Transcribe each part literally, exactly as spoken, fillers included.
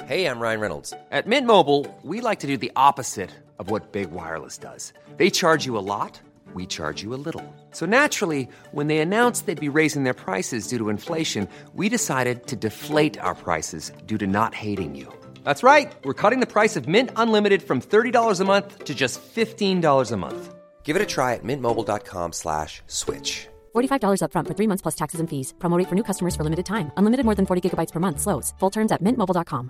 Hey, I'm Ryan Reynolds. At Mint Mobile, we like to do the opposite of what Big Wireless does. They charge you a lot, we charge you a little. So naturally, when they announced they'd be raising their prices due to inflation, we decided to deflate our prices due to not hating you. That's right. We're cutting the price of Mint Unlimited from thirty dollars a month to just fifteen dollars a month. Give it a try at mintmobile.com slash switch. forty-five dollars up front for three months plus taxes and fees. Promo rate for new customers for limited time. Unlimited more than forty gigabytes per month. Slows full terms at mint mobile dot com.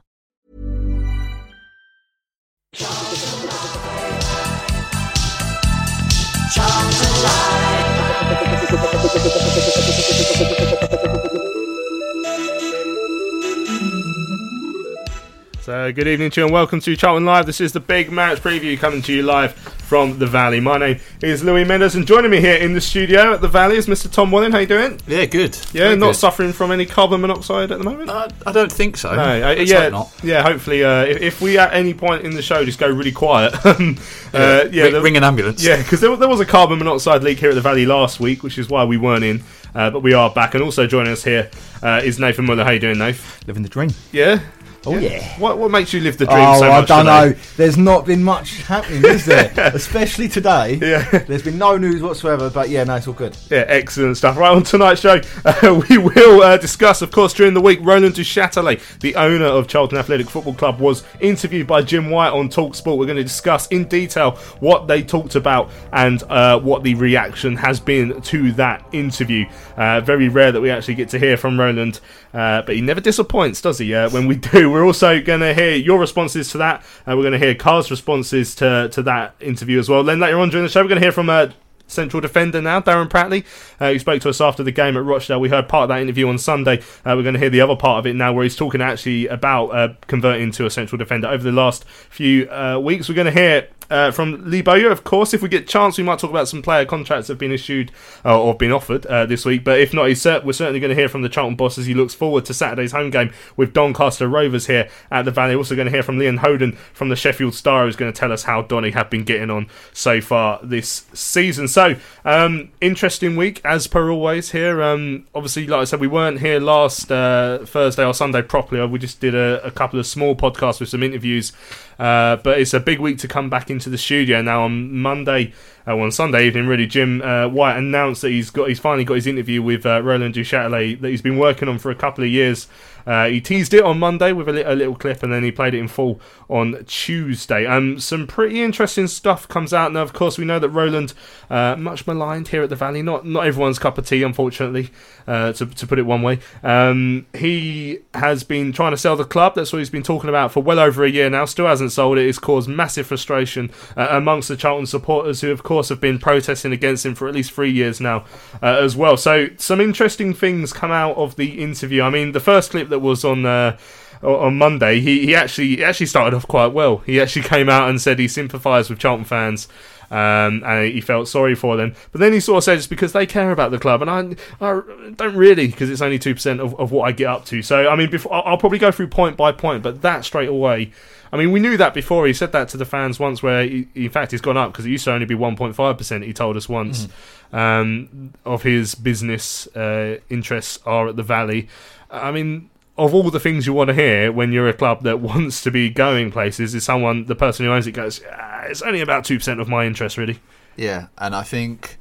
So, good evening to you and welcome to Charlton Live. This is the big match preview coming to you live from the Valley. My name is Louis Mendes and joining me here in the studio at the Valley is Mister Tom Walling. How you doing? Yeah, good. Yeah, Very not good. suffering from any carbon monoxide at the moment? Uh, I don't think so. No, uh, Let's yeah, hope not. yeah. Hopefully, uh, if, if we at any point in the show just go really quiet, um, Yeah, uh, yeah, ring, the- ring an ambulance. Yeah, because there, there was a carbon monoxide leak here at the Valley last week, which is why we weren't in. Uh, but we are back, and also joining us here uh, is Nathan Muller. How you doing, Nath? Living the dream. Yeah. Oh yeah. What what makes you live the dream Oh, so much I don't today? know. There's not been much happening, is there? Especially today. Yeah. There's been no news whatsoever, but yeah, no, it's all good. Yeah, excellent stuff. Right, on tonight's show, uh, we will uh, discuss, of course, during the week, Roland Duchâtelet, the owner of Charlton Athletic Football Club, was interviewed by Jim White on TalkSport. We're going to discuss in detail what they talked about and uh, what the reaction has been to that interview. Uh, very rare that we actually get to hear from Roland, uh, but he never disappoints, does he? Uh, when we do, we're also going to hear your responses to that. Uh, we're going to hear Carl's responses to, to that interview as well. Then later on during the show, we're going to hear from uh, central defender now, Darren Pratley, uh, who spoke to us after the game at Rochdale. We heard part of that interview on Sunday. Uh, we're going to hear the other part of it now, where he's talking actually about uh, converting to a central defender over the last few uh, weeks. We're going to hear Uh, from Lee Bowyer, of course. If we get a chance, we might talk about some player contracts that have been issued uh, or been offered uh, this week. But if not, he's cert- we're certainly going to hear from the Charlton boss as he looks forward to Saturday's home game with Doncaster Rovers here at the Valley. Also going to hear from Leon Hoden from the Sheffield Star, who's going to tell us how Donny have been getting on so far this season. So, um, interesting week as per always here. Um, obviously, like I said, we weren't here last uh, Thursday or Sunday properly. We just did a, a couple of small podcasts with some interviews. Uh, but it's a big week to come back into the studio now. On Monday, uh, well, on Sunday evening, really, Jim uh, White announced that he's got he's finally got his interview with uh, Roland Duchâtelet that he's been working on for a couple of years. Uh, he teased it on Monday with a, li- a little clip, and then he played it in full on Tuesday. Um, some pretty interesting stuff comes out now. Of course, we know that Roland, uh, much maligned here at the Valley, not not everyone's cup of tea, unfortunately, uh, to to put it one way. Um, he has been trying to sell the club. That's what he's been talking about for well over a year now. Still hasn't sold it. It's caused massive frustration uh, amongst the Charlton supporters, who, of course, have been protesting against him for at least three years now uh, as well. So, some interesting things come out of the interview. I mean, the first clip that was on uh, on Monday, he, he actually he actually started off quite well. He actually came out and said he sympathised with Charlton fans. Um, and he felt sorry for them, but then he sort of said it's because they care about the club, and I, I don't really, because it's only two percent of, of what I get up to. So I mean, before, I'll, I'll probably go through point by point, but that straight away, I mean, we knew that before. He said that to the fans once, where he, in fact he's gone up because it used to only be one point five percent. He told us once mm. um, of his business uh, interests are at the Valley. I mean, of all the things you want to hear when you're a club that wants to be going places, is someone, the person who owns it, goes, ah, it's only about two percent of my interest, really. Yeah, and I think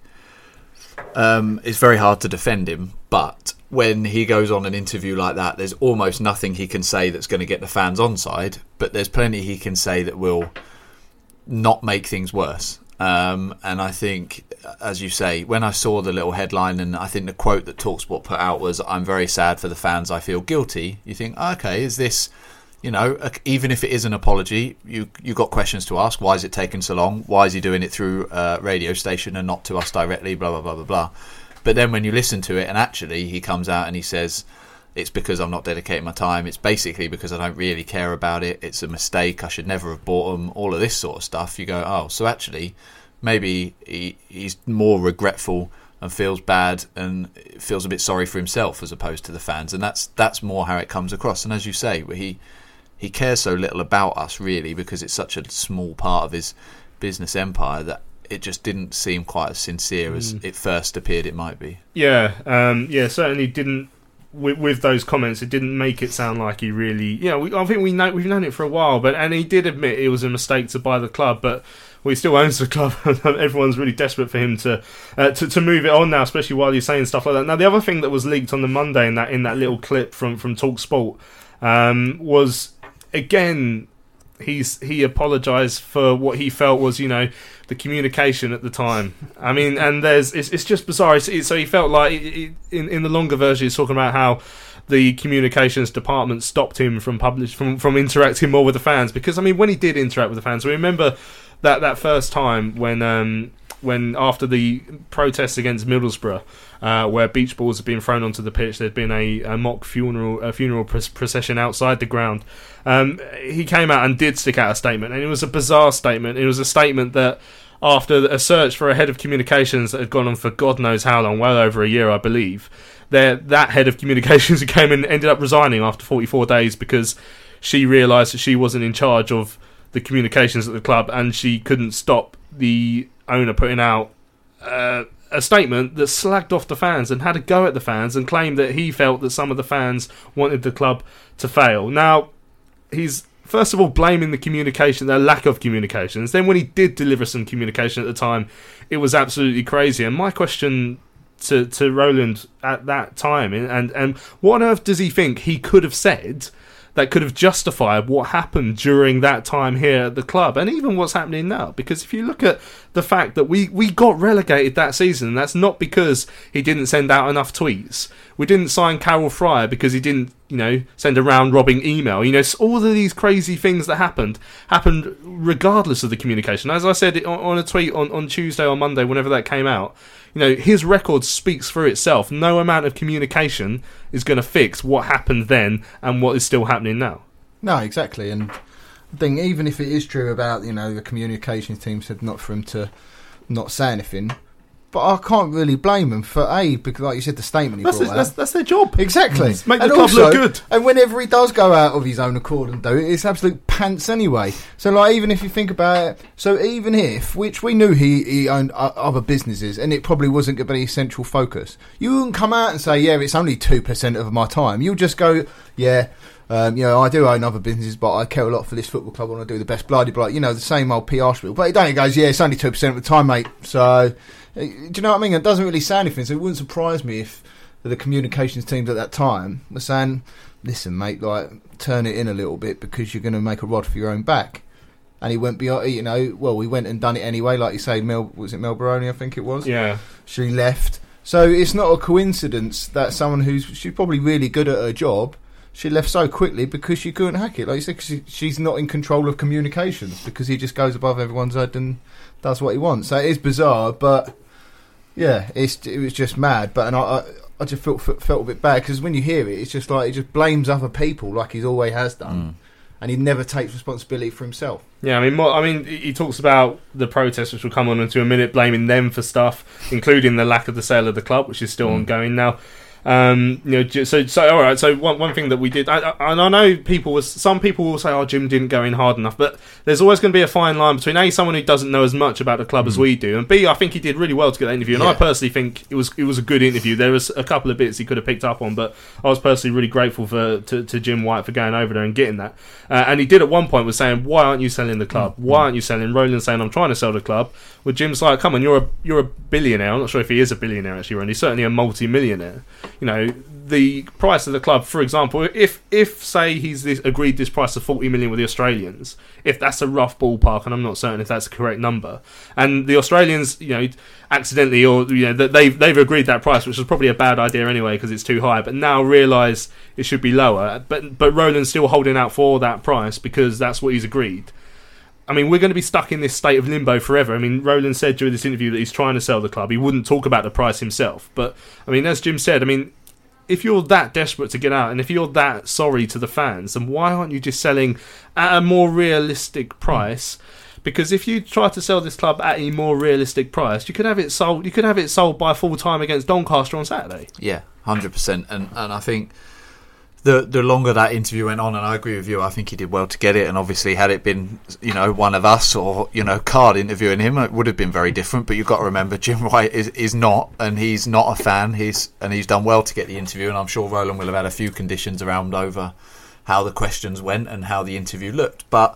um, it's very hard to defend him, but when he goes on an interview like that, there's almost nothing he can say that's going to get the fans on side, but there's plenty he can say that will not make things worse. Um, and I think, as you say, when I saw the little headline, and I think the quote that TalkSport put out was, "I'm very sad for the fans, I feel guilty," you think, okay, is this, you know, even if it is an apology, you you got questions to ask. Why is it taking so long? Why is he doing it through a radio station and not to us directly, blah, blah, blah, blah, blah. But then when you listen to it, and actually he comes out and he says, it's because I'm not dedicating my time. It's basically because I don't really care about it. It's a mistake. I should never have bought them. All of this sort of stuff. You go, oh, so actually maybe he, he's more regretful and feels bad and feels a bit sorry for himself as opposed to the fans. And that's that's more how it comes across. And as you say, he he cares so little about us, really, because it's such a small part of his business empire that it just didn't seem quite as sincere as mm. it first appeared it might be. Yeah, um, yeah, certainly didn't with, with those comments, it didn't make it sound like he really, you know, we, I think we know we've known it for a while, but and he did admit it was a mistake to buy the club, but well, he still owns the club. Everyone's really desperate for him to, uh, to to move it on now, especially while he's saying stuff like that. Now, the other thing that was leaked on the Monday in that in that little clip from from TalkSport um, was again. He's he apologised for what he felt was, you know, the communication at the time. I mean, and there's it's, it's just bizarre. It's, so he felt like in in the longer version, he's talking about how the communications department stopped him from publish from from interacting more with the fans, because I mean, when he did interact with the fans, we remember that that first time when um, when after the protests against Middlesbrough. Uh, where beach balls had been thrown onto the pitch, there'd been a, a mock funeral a funeral procession outside the ground. Um, he came out and did stick out a statement, and it was a bizarre statement. It was a statement that, after a search for a head of communications that had gone on for God knows how long, well over a year, I believe, there that head of communications who came in ended up resigning after forty-four days because she realised that she wasn't in charge of the communications at the club, and she couldn't stop the owner putting out Uh, a statement that slagged off the fans and had a go at the fans and claimed that he felt that some of the fans wanted the club to fail. Now, he's first of all blaming the communication, the lack of communications. Then when he did deliver some communication at the time, it was absolutely crazy. And my question to, to Roland at that time, and, and what on earth does he think he could have said that could have justified what happened during that time here at the club, and even what's happening now? Because if you look at the fact that we, we got relegated that season, and that's not because he didn't send out enough tweets. We didn't sign Carol Fryer because he didn't, you know, send a round-robbing email. You know, all of these crazy things that happened, happened regardless of the communication. As I said on, on a tweet on, on Tuesday or Monday, whenever that came out, you know, his record speaks for itself. No amount of communication is going to fix what happened then and what is still happening now. No, exactly. And I think even if it is true about, you know, the communications team said not for him to not say anything, but I can't really blame him for A, because like you said, the statement he that's brought it, out. That's, that's their job. Exactly. Mm. Make the and club also, look good. And whenever he does go out of his own accord and do it, it's absolute pants anyway. So like, even if you think about it, so even if, which we knew he, he owned other businesses and it probably wasn't going to be his central focus, you wouldn't come out and say, yeah, it's only two percent of my time. You'll just go, yeah, Um, you know, I do own other businesses, but I care a lot for this football club. I want to do the best, bloody blah. You know, the same old P R spiel. But he don't. He goes, yeah, it's only two percent of the time, mate. So, do you know what I mean? It doesn't really say anything. So it wouldn't surprise me if the communications teams at that time were saying, "Listen, mate, like turn it in a little bit because you're going to make a rod for your own back." And he went beyond, you know. Well, we went and done it anyway. Like you say, Mel was it Mel Baroni? I think it was. Yeah. She left. So it's not a coincidence that someone who's she's probably really good at her job. She left so quickly because she couldn't hack it. Like you said, cause she, she's not in control of communications because he just goes above everyone's head and does what he wants. So it is bizarre, but yeah, it's it was just mad. But and I, I, I just felt felt a bit bad because when you hear it, it's just like he just blames other people like he always has done, mm. and he never takes responsibility for himself. Yeah, I mean, more, I mean, he talks about the protests, which we'll come on into a minute, blaming them for stuff, including the lack of the sale of the club, which is still mm. ongoing now. Um, you know, so so all right. So one one thing that we did, I, I, and I know people was some people will say, "Oh, Jim didn't go in hard enough," but there's always going to be a fine line between A, someone who doesn't know as much about the club mm. as we do, and B, I think he did really well to get that interview. And yeah. I personally think it was it was a good interview. There was a couple of bits he could have picked up on, but I was personally really grateful for to, to Jim White for going over there and getting that. Uh, and he did at one point was saying, "Why aren't you selling the club? Why aren't you selling?" Roland saying, "I'm trying to sell the club." Well, Jim's like, "Come on, you're a you're a billionaire." I'm not sure if he is a billionaire actually, Ron. He's certainly a multi-millionaire. You know. The price of the club, for example, if if say he's this, agreed this price of forty million with the Australians, if that's a rough ballpark, and I'm not certain if that's the correct number, and the Australians, you know, accidentally or you know that they've they've agreed that price, which is probably a bad idea anyway because it's too high, but now realise it should be lower. But but Roland's still holding out for that price because that's what he's agreed. I mean, we're going to be stuck in this state of limbo forever. I mean, Roland said during this interview that he's trying to sell the club. He wouldn't talk about the price himself, but I mean, as Jim said, I mean. If you're that desperate to get out and if you're that sorry to the fans, then why aren't you just selling at a more realistic price? Because if you try to sell this club at a more realistic price, you could have it sold. You could have it sold by full time against Doncaster on Saturday. Yeah, hundred percent. And and I think the the longer that interview went on, and I agree with you, I think he did well to get it. And obviously, had it been, you know, one of us or, you know, Card interviewing him, it would have been very different. But you've got to remember, Jim White is, is not, and he's not a fan. He's and he's done well to get the interview, and I'm sure Roland will have had a few conditions around over how the questions went and how the interview looked. But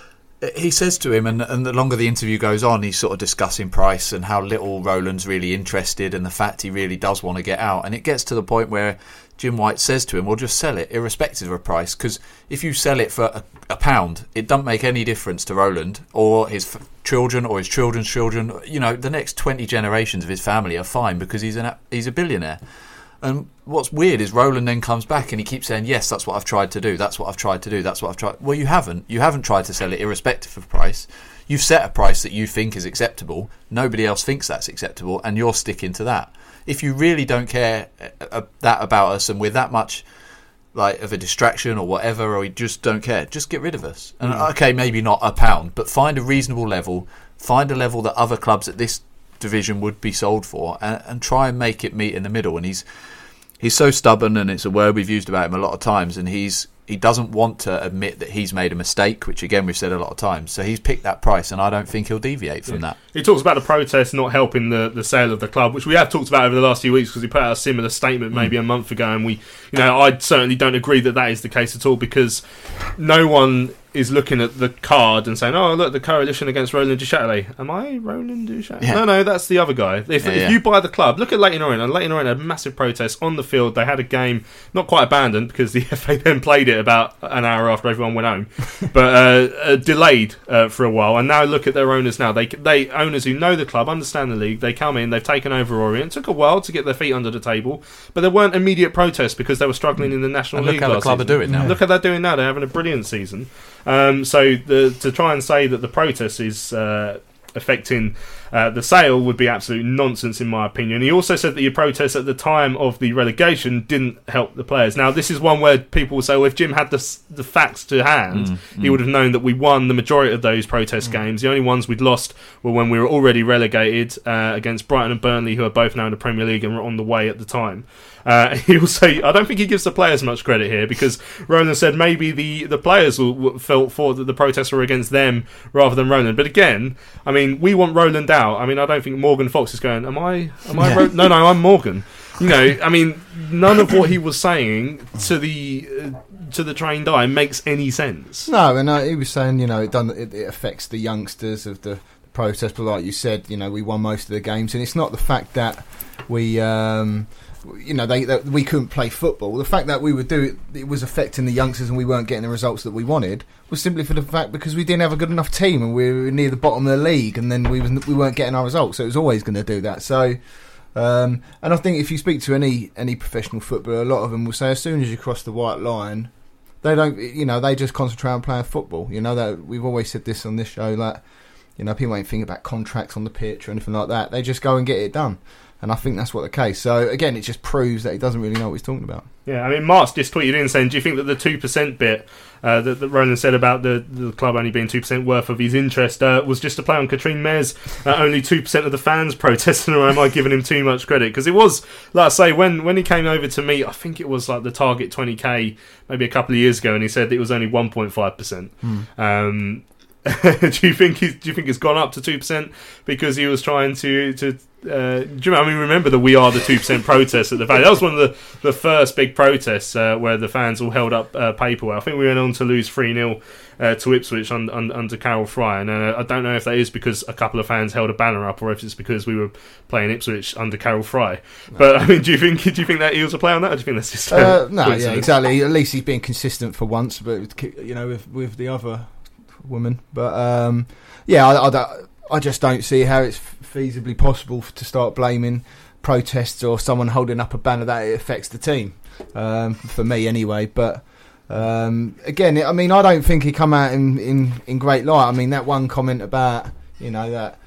he says to him, and, and the longer the interview goes on, he's sort of discussing price and how little Roland's really interested, and the fact he really does want to get out. And it gets to the point where Jim White says to him, well, just sell it, irrespective of price, because if you sell it for a, a pound, it doesn't make any difference to Roland or his f- children or his children's children. You know, the next twenty generations of his family are fine because he's an he's a billionaire. And what's weird is Roland then comes back and he keeps saying, yes, that's what I've tried to do, that's what I've tried to do, that's what I've tried. Well, you haven't. You haven't tried to sell it irrespective of price. You've set a price that you think is acceptable. Nobody else thinks that's acceptable, and you're sticking to that. If you really don't care uh, that about us, and we're that much like of a distraction or whatever, or you just don't care, just get rid of us. And mm. okay, maybe not a pound, but find a reasonable level, find a level that other clubs at this division would be sold for, and, and try and make it meet in the middle. And he's he's so stubborn, and it's a word we've used about him a lot of times, and he's he doesn't want to admit that he's made a mistake, which again we've said a lot of times. So he's picked that price, and I don't think he'll deviate from yeah. that. He talks about the protest not helping the, the sale of the club, which we have talked about over the last few weeks, because he put out a similar statement maybe mm. a month ago, and we, you know, I certainly don't agree that that is the case at all, because no one is looking at the card and saying, oh, look, the coalition against Roland Duchâtelet. Am I Roland Duchâtelet? Yeah. No, no, that's the other guy. If, yeah, if yeah. you buy the club, look at Leyton Orient. And Leyton Orient had a massive protest on the field. They had a game, not quite abandoned, because the F A then played it about an hour after everyone went home, but uh, uh, delayed uh, for a while. And now look at their owners now. They, they owners who know the club, understand the league, they come in, they've taken over Orient. It took a while to get their feet under the table, but there weren't immediate protests because they were struggling in the National and League look how the club season. are doing now. Yeah. Look how they're doing now. They're having a brilliant season. Um, so the, to try and say that the protest is uh, affecting uh, the sale would be absolute nonsense, in my opinion. He also said that your protest at the time of the relegation didn't help the players. Now, this is one where people will say, well, if Jim had the, the facts to hand, mm, he mm. would have known that we won the majority of those protest mm. games. The only ones we'd lost were when we were already relegated uh, against Brighton and Burnley, who are both now in the Premier League and were on the way at the time. Uh, he also, I don't think he gives the players much credit here, because Roland said maybe the, the players will, will, felt thought that the protests were against them rather than Roland. But again, I mean, we want Roland out. I mean, I don't think Morgan Fox is going, am I, am I, Ro-? no, no, I'm Morgan. You know, I mean, none of what he was saying to the uh, to the trained eye makes any sense. No, and uh, he was saying, you know, it, done, it, it affects the youngsters of the protest, but like you said, you know, we won most of the games, and it's not the fact that we... Um, you know, they, that we couldn't play football. The fact that we would do it, it was affecting the youngsters and we weren't getting the results that we wanted, was simply for the fact because we didn't have a good enough team and we were near the bottom of the league, and then we was, we weren't getting our results. So it was always going to do that. So, um, and I think if you speak to any any professional footballer, a lot of them will say as soon as you cross the white line, they don't, you know, they just concentrate on playing football. You know, that we've always said this on this show, that, you know, people ain't thinking about contracts on the pitch or anything like that. They just go and get it done. And I think that's what the case. So, again, it just proves that he doesn't really know what he's talking about. Yeah, I mean, Mark's just tweeted in saying, do you think that the two percent bit uh, that, that Roland said about the, the club only being two percent worth of his interest uh, was just a play on Katrine Mez, uh, only two percent of the fans protesting, or am I giving him too much credit? Because it was, like I say, when, when he came over to meet, I think it was like the target twenty K maybe a couple of years ago, and he said it was only one point five percent. Mm. Um, do you think he's, do you think it's gone up to two percent because he was trying to... to Uh, do you know, I mean, remember the We Are the two percent protest at the Valley? That was one of the, the first big protests uh, where the fans all held up uh, paperwork. I think we went on to lose three nil uh, to Ipswich un, un, under Carol Fry, and uh, I don't know if that is because a couple of fans held a banner up or if it's because we were playing Ipswich under Carol Fry. No. But I mean, do you think do you think that he was a play on that, or do you think that's just uh, no? Yeah, exactly. At least he's being consistent for once, but you know, with with the other woman. But um, yeah, I, I, I just don't see how it's feasibly possible to start blaming protests or someone holding up a banner that it affects the team, um, for me anyway. But um, again, I mean, I don't think he come out in, in, in great light. I mean, that one comment about, you know, that,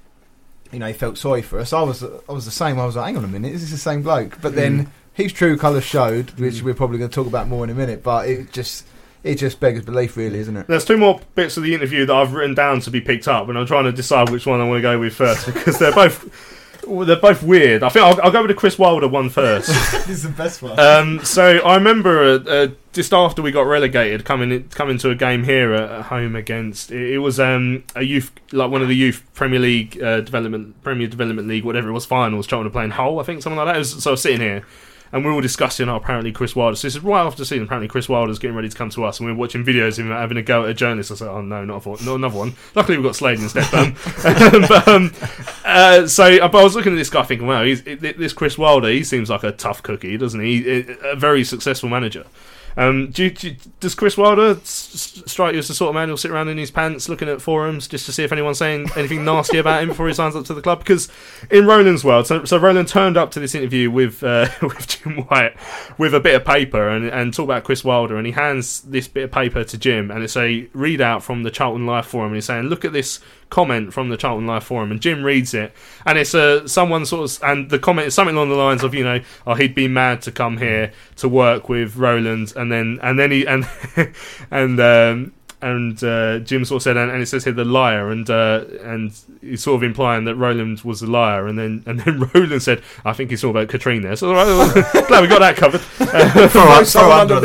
you know, he felt sorry for us, I was I was the same. I was like, hang on a minute, is this the same bloke? But then mm. his true colours showed, which mm. we're probably going to talk about more in a minute, but it just... It just beggars belief, really, isn't it? There's two more bits of the interview that I've written down to be picked up, and I'm trying to decide which one I want to go with first, because they're both Well, they're both weird. I think I'll, I'll go with the Chris Wilder one first. This is the best one. Um, so I remember uh, uh, just after we got relegated, coming coming to a game here at, at home against it, it was um, a youth, like one of the youth Premier League uh, development, Premier Development League, whatever it was, finals. Charlton were playing Hull, I think, something like that. It was, so I was sitting here. And we were all discussing, oh, apparently Chris Wilder. So this is right after the season. Apparently Chris Wilder's getting ready to come to us, and we were watching videos of him having a go at a journalist. I said, oh no, not, a, not another one. Luckily we got Slade instead. Um, but, um, uh, so but I was looking at this guy thinking, wow, he's, this Chris Wilder, he seems like a tough cookie, doesn't he? A very successful manager. Um, do you, do you, does Chris Wilder s- strike you as the sort of man who'll sit around in his pants looking at forums just to see if anyone's saying anything nasty about him before he signs up to the club? Because in Roland's world, so, so Roland turned up to this interview with uh, with Jim White with a bit of paper and, and talk about Chris Wilder, and he hands this bit of paper to Jim, and it's a readout from the Charlton Live forum, and he's saying, look at this comment from the Charlton Live forum, and Jim reads it, and it's a someone sort of, and the comment is something along the lines of, you know, oh, he'd be mad to come here to work with Roland, and then and then he and and um, and uh, Jim sort of said, and, and it says here the liar, and uh, and he's sort of implying that Roland was a liar, and then and then Roland said, I think he's talking about Katrine there. So all right, glad we got that covered. Uh, throw up, throw under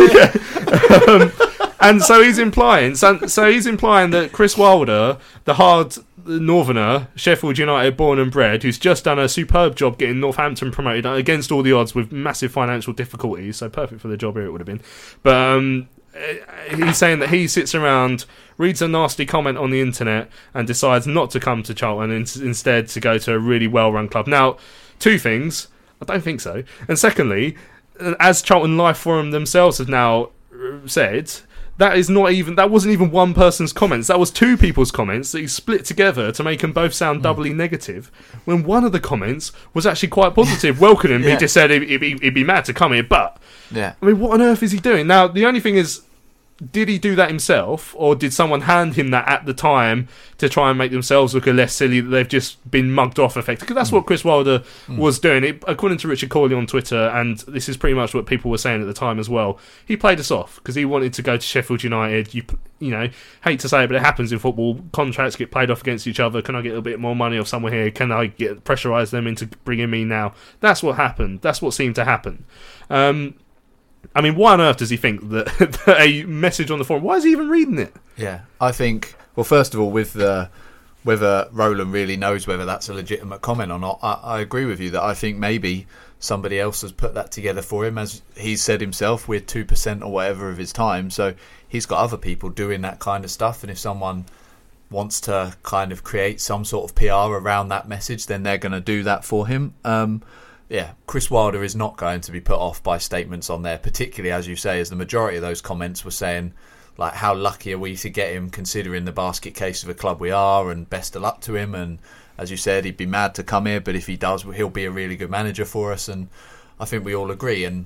that. Yeah. um, And so he's implying, so, so he's implying that Chris Wilder, the hard northerner, Sheffield United born and bred, who's just done a superb job getting Northampton promoted against all the odds with massive financial difficulties, so perfect for the job here it would have been. But um, he's saying that he sits around, reads a nasty comment on the internet, and decides not to come to Charlton and instead to go to a really well-run club. Now, two things. I don't think so. And secondly, as Charlton Life Forum themselves have now said, that is not even that wasn't even one person's comments. That was two people's comments that he split together to make them both sound doubly mm. negative. When one of the comments was actually quite positive, welcoming him. Yeah. He just said he'd, he'd, he'd be mad to come here, but yeah. I mean, what on earth is he doing? Now, the only thing is, did he do that himself, or did someone hand him that at the time to try and make themselves look a less silly that they've just been mugged off effectively? Because that's mm. what Chris Wilder mm. was doing. It, according to Richard Corley on Twitter, and this is pretty much what people were saying at the time as well, he played us off because he wanted to go to Sheffield United. You you know, hate to say it, but it happens in football. Contracts get played off against each other. Can I get a bit more money off somewhere here? Can I get pressurise them into bringing me now? That's what happened. That's what seemed to happen. Um... I mean, why on earth does he think that, that a message on the forum, why is he even reading it? Yeah, I think, well, first of all, with the, whether Roland really knows whether that's a legitimate comment or not, I, I agree with you that I think maybe somebody else has put that together for him. As he said himself, we're two percent or whatever of his time, so he's got other people doing that kind of stuff, and if someone wants to kind of create some sort of P R around that message, then they're going to do that for him. Um Yeah, Chris Wilder is not going to be put off by statements on there, particularly, as you say, as the majority of those comments were saying, like, how lucky are we to get him considering the basket case of a club we are, and best of luck to him. And as you said, he'd be mad to come here, but if he does, he'll be a really good manager for us. And I think we all agree. And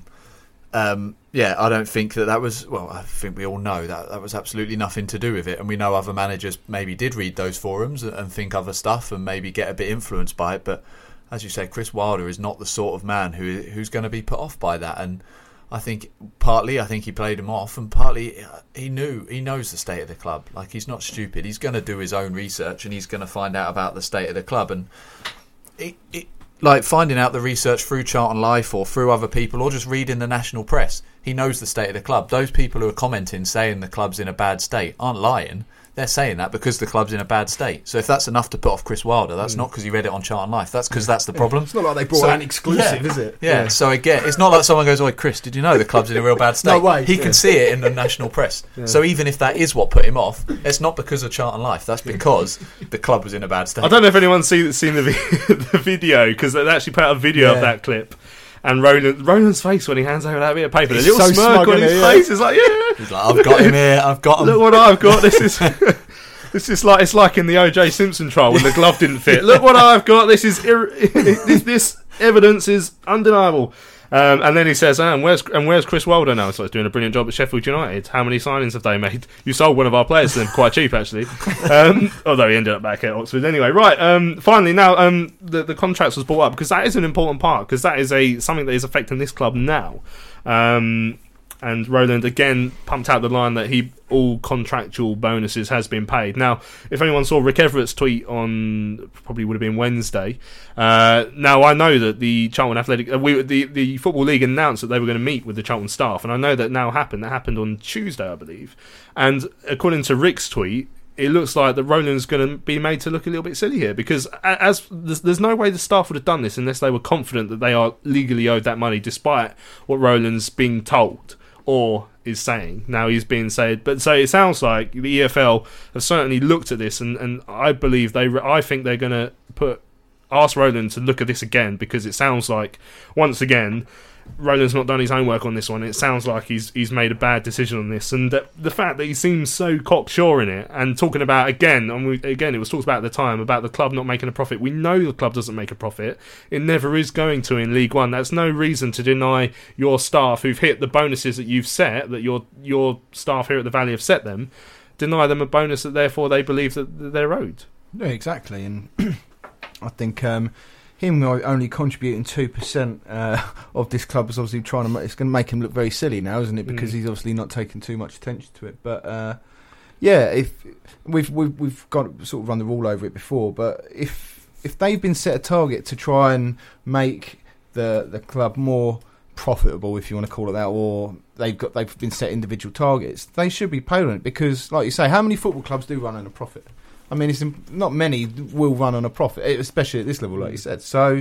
um, yeah, I don't think that that was, well, I think we all know that that was absolutely nothing to do with it. And we know other managers maybe did read those forums and think other stuff and maybe get a bit influenced by it. But as you say, Chris Wilder is not the sort of man who who's going to be put off by that. And I think partly, I think he played him off, and partly he knew, he knows the state of the club. Like, he's not stupid. He's going to do his own research, and he's going to find out about the state of the club. And it, it, like finding out the research through Charlton Life or through other people, or just reading the national press, he knows the state of the club. Those people who are commenting saying the club's in a bad state aren't lying. They're saying that because the club's in a bad state. So if that's enough to put off Chris Wilder, that's mm. not because he read it on Charlton Life. That's because that's the problem. It's not like they brought so, an exclusive, yeah, is it? Yeah. yeah. So again, it's not like someone goes, "Oh, Chris, did you know the club's in a real bad state?" No way. He yeah. can see it in the national press. Yeah. So even if that is what put him off, it's not because of Charlton Life. That's because the club was in a bad state. I don't know if anyone's seen, seen the, vi- the video, because they actually put out a video yeah. of that clip. And Roland, Roland's face when he hands over that bit of paper, the little so smirk on his it, face yeah. is like, yeah. He's like, I've got him here, I've got him. Look what I've got. This is this is like it's like in the O J Simpson trial when the glove didn't fit. Look what I've got. This is ir- this, this evidence is undeniable. Um, and then he says, oh, and where's and where's Chris Wilder now? So he's doing a brilliant job at Sheffield United. How many signings have they made? You sold one of our players to them quite cheap, actually. Um, although he ended up back at Oxford anyway. Right. Um, finally, now um, the the contracts was brought up because that is an important part, because that is a something that is affecting this club now. Um, and Roland again pumped out the line that he all contractual bonuses has been paid. Now, if anyone saw Rick Everett's tweet on, probably would have been Wednesday. Uh, now I know that the Charlton Athletic, uh, we, the the Football League announced that they were going to meet with the Charlton staff, and I know that now happened. That happened on Tuesday, I believe. And according to Rick's tweet, it looks like that Roland's going to be made to look a little bit silly here, because as there's, there's no way the staff would have done this unless they were confident that they are legally owed that money, despite what Roland's being told or is saying. Now he's being said, but so it sounds like the E F L have certainly looked at this, and, and I believe they, I think they're going to put ask Roland to look at this again, because it sounds like once again Roland's not done his homework on this one. It sounds like he's he's made a bad decision on this, and that the fact that he seems so cocksure in it and talking about again, and we, again it was talked about at the time about the club not making a profit. We know the club doesn't make a profit. It never is going to in League One. That's no reason to deny your staff who've hit the bonuses that you've set, that your your staff here at the Valley have set them, deny them a bonus that therefore they believe that they're owed. Yeah, exactly, and I think. Um, Him only contributing two percent uh, of this club is obviously trying to. It's going to make him look very silly now, isn't it? Because mm. he's obviously not taking too much attention to it. But uh, yeah, if we've we've we've got sort of run the rule over it before. But if if they've been set a target to try and make the the club more profitable, if you want to call it that, or they've got they've been set individual targets, they should be paid on it. Because, like you say, how many football clubs do run on a profit? I mean, it's not many will run on a profit, especially at this level, like you said. So,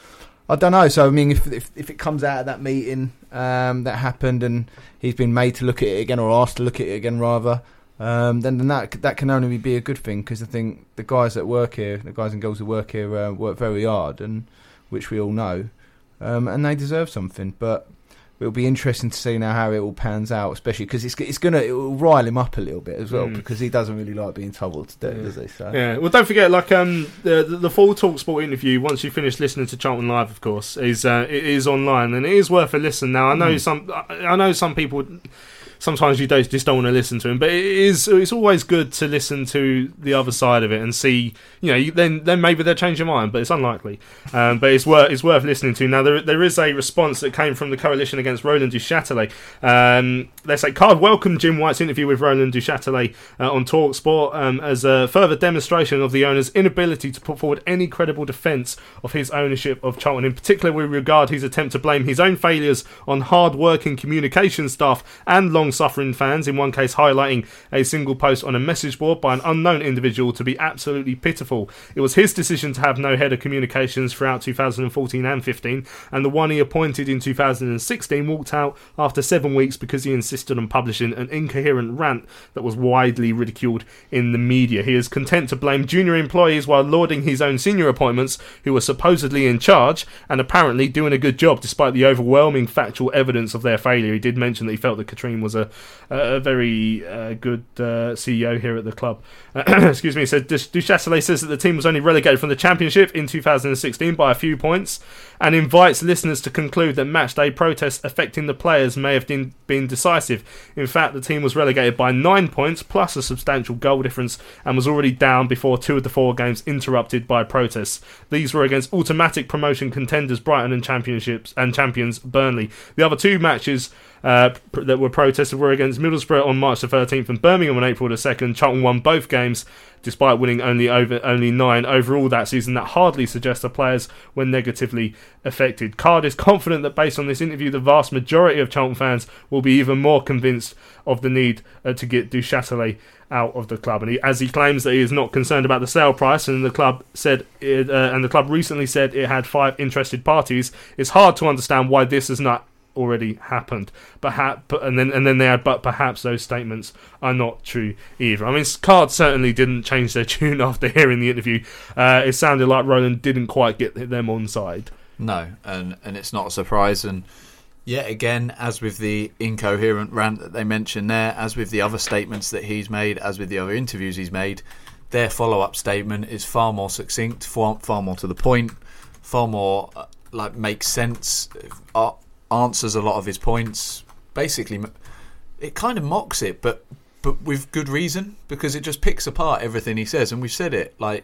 I don't know. So, I mean, if if, if it comes out of that meeting um, that happened and he's been made to look at it again, or asked to look at it again, rather, um, then, then that that can only be a good thing, because I think the guys that work here, the guys and girls who work here, uh, work very hard, and which we all know, um, and they deserve something. But it'll be interesting to see now how it all pans out, especially because it's it's gonna it will rile him up a little bit as well, mm. because he doesn't really like being told to do it, yeah. does he? So. Yeah. Well, don't forget, like um, the the, the full TalkSport interview, once you finish listening to Charlton Live, of course, is uh, it is online, and it is worth a listen. Now, I know mm. some I know some people. Sometimes you don't, just don't want to listen to him, but it is it's always good to listen to the other side of it and see, you know, you, then then maybe they'll change your mind, but it's unlikely. Um, but it's worth it's worth listening to. Now there there is a response that came from the coalition against Roland Duchâtelet. Um, they say Card welcomed Jim White's interview with Roland Duchâtelet uh, on TalkSport um, as a further demonstration of the owner's inability to put forward any credible defence of his ownership of Charlton. In particular, we regard his attempt to blame his own failures on hard-working communication staff and long suffering fans, in one case highlighting a single post on a message board by an unknown individual to be absolutely pitiful. It was his decision to have no head of communications throughout two thousand fourteen and fifteen, and the one he appointed in two thousand sixteen walked out after seven weeks because he insisted on publishing an incoherent rant that was widely ridiculed in the media. He is content to blame junior employees while lauding his own senior appointments, who were supposedly in charge and apparently doing a good job despite the overwhelming factual evidence of their failure. He did mention that he felt that Katrine was a a very uh, good uh, C E O here at the club. Uh, excuse me. He said Duchâtelet says that the team was only relegated from the Championship in two thousand sixteen by a few points, and invites listeners to conclude that matchday protests affecting the players may have been, been decisive. In fact, the team was relegated by nine points plus a substantial goal difference and was already down before two of the four games interrupted by protests. These were against automatic promotion contenders Brighton and championships and champions Burnley. The other two matches Uh, pr- that were protested were against Middlesbrough on March the thirteenth and Birmingham on April the second. Charlton won both games despite winning only over only nine overall that season. That hardly suggests the players were negatively affected. Card is confident that based on this interview, the vast majority of Charlton fans will be even more convinced of the need uh, to get Duchâtelet out of the club. And he, as he claims that he is not concerned about the sale price, and the club said, it, uh, and the club recently said it had five interested parties, it's hard to understand why this has not already happened. Perhaps, and then and then they had, but perhaps those statements are not true either. I mean, Card certainly didn't change their tune after hearing the interview. Uh, it sounded like Roland didn't quite get them on side. No, and and it's not a surprise. And yet again, as with the incoherent rant that they mentioned there, as with the other statements that he's made, as with the other interviews he's made, their follow-up statement is far more succinct, far, far more to the point, far more uh, like makes sense. Uh, answers a lot of his points. Basically, it kind of mocks it, but but with good reason, because it just picks apart everything he says. And we've said it, like,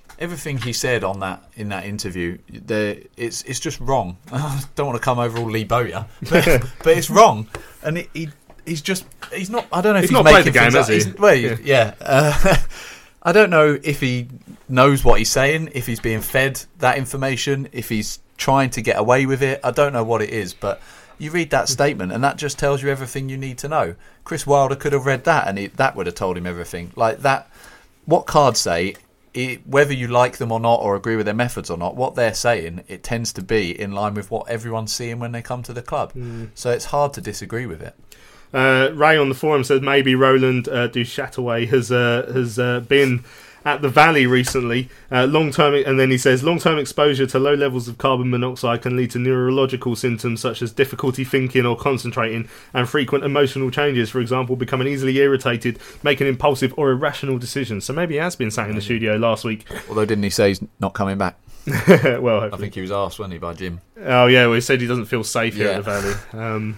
everything he said on that in that interview, the it's it's just wrong. I don't want to come over all Lee Bowyer, but, but it's wrong, and it, he he's just he's not. I don't know if he's, he's, not making played the game, things has up. he? Well, Yeah. yeah. Uh, I don't know if he knows what he's saying, if he's being fed that information, if he's trying to get away with it. I don't know what it is, but you read that statement and that just tells you everything you need to know. Chris Wilder could have read that and he, that would have told him everything. Like that, what cards say, it, whether you like them or not or agree with their methods or not, what they're saying, it tends to be in line with what everyone's seeing when they come to the club. Mm. So it's hard to disagree with it. Uh, Ray on the forum said maybe Roland uh, du Châtelet has uh, has uh, been at the Valley recently. Uh, long term, and then he says long term exposure to low levels of carbon monoxide can lead to neurological symptoms such as difficulty thinking or concentrating, and frequent emotional changes. For example, becoming easily irritated, making impulsive or irrational decisions. So maybe he has been sat in the studio last week. Although didn't he say he's not coming back? Well, hopefully. I think he was asked, wasn't he, by Jim? Oh yeah, well he said he doesn't feel safe here yeah. at the Valley. Um,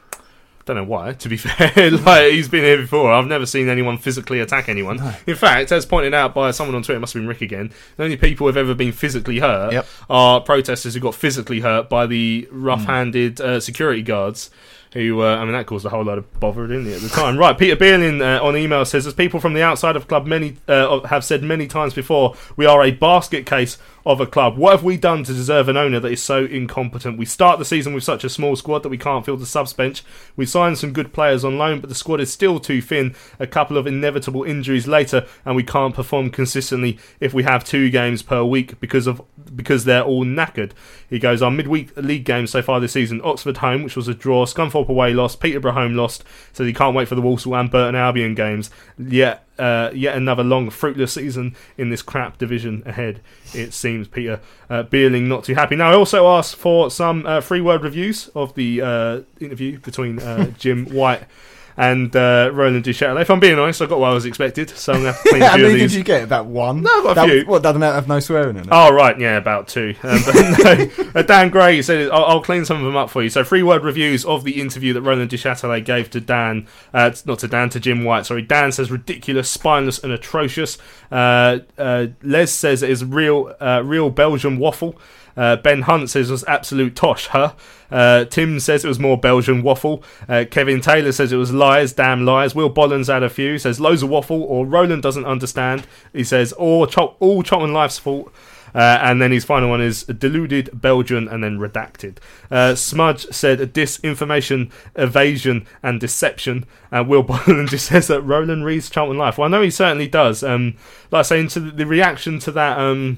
Don't know why, to be fair. Like, he's been here before. I've never seen anyone physically attack anyone. No. In fact, as pointed out by someone on Twitter, it must have been Rick again, the only people who've ever been physically hurt yep. are protesters who got physically hurt by the rough-handed uh, security guards. Who, uh, I mean, that caused a whole lot of bother, didn't it, at the time? Right, Peter Beerlin uh, on email says, as people from the outside of the club many uh, have said many times before, we are a basket case of a club. What have we done to deserve an owner that is so incompetent? We start the season with such a small squad that we can't fill the subs bench. We signed some good players on loan, but the squad is still too thin. A couple of inevitable injuries later, and we can't perform consistently if we have two games per week because of because they're all knackered. He goes, our midweek league games so far this season, Oxford home, which was a draw, Scunthorpe away lost, Peterborough home lost, so he can't wait for the Walsall and Burton Albion games. Yet uh, yet another long, fruitless season in this crap division ahead, it seems. Peter uh, Beerling not too happy. Now, I also asked for some uh, free word reviews of the uh, interview between uh, Jim White and uh, Roland du Châtelet. If I'm being honest, I got what I was expected, so I'm going to have to clean a How few of many these. did you get? About one? No, I got a that, few. What, doesn't that have no swearing in it? Oh, right, yeah, about two. Um, but no, uh, Dan Gray said, I'll, I'll clean some of them up for you. So, free word reviews of the interview that Roland du Châtelet gave to Dan, uh, not to Dan, to Jim White. Sorry, Dan says ridiculous, spineless, and atrocious. Uh, uh, Les says it is real, uh, real Belgian waffle. Uh, Ben Hunt says it was absolute tosh, huh? Uh, Tim says it was more Belgian waffle. Uh, Kevin Taylor says it was lies, damn lies. Will Bollins had a few. Says loads of waffle, or Roland doesn't understand. He says all, Chol- all Cheltenham Life's fault. Uh, and then his final one is deluded, Belgian, and then redacted. Uh, Smudge said disinformation, evasion, and deception. Uh, Will Boland just says that Roland reads Cheltenham Life. Well, I know he certainly does. Um, like I say, into the, the reaction to that um,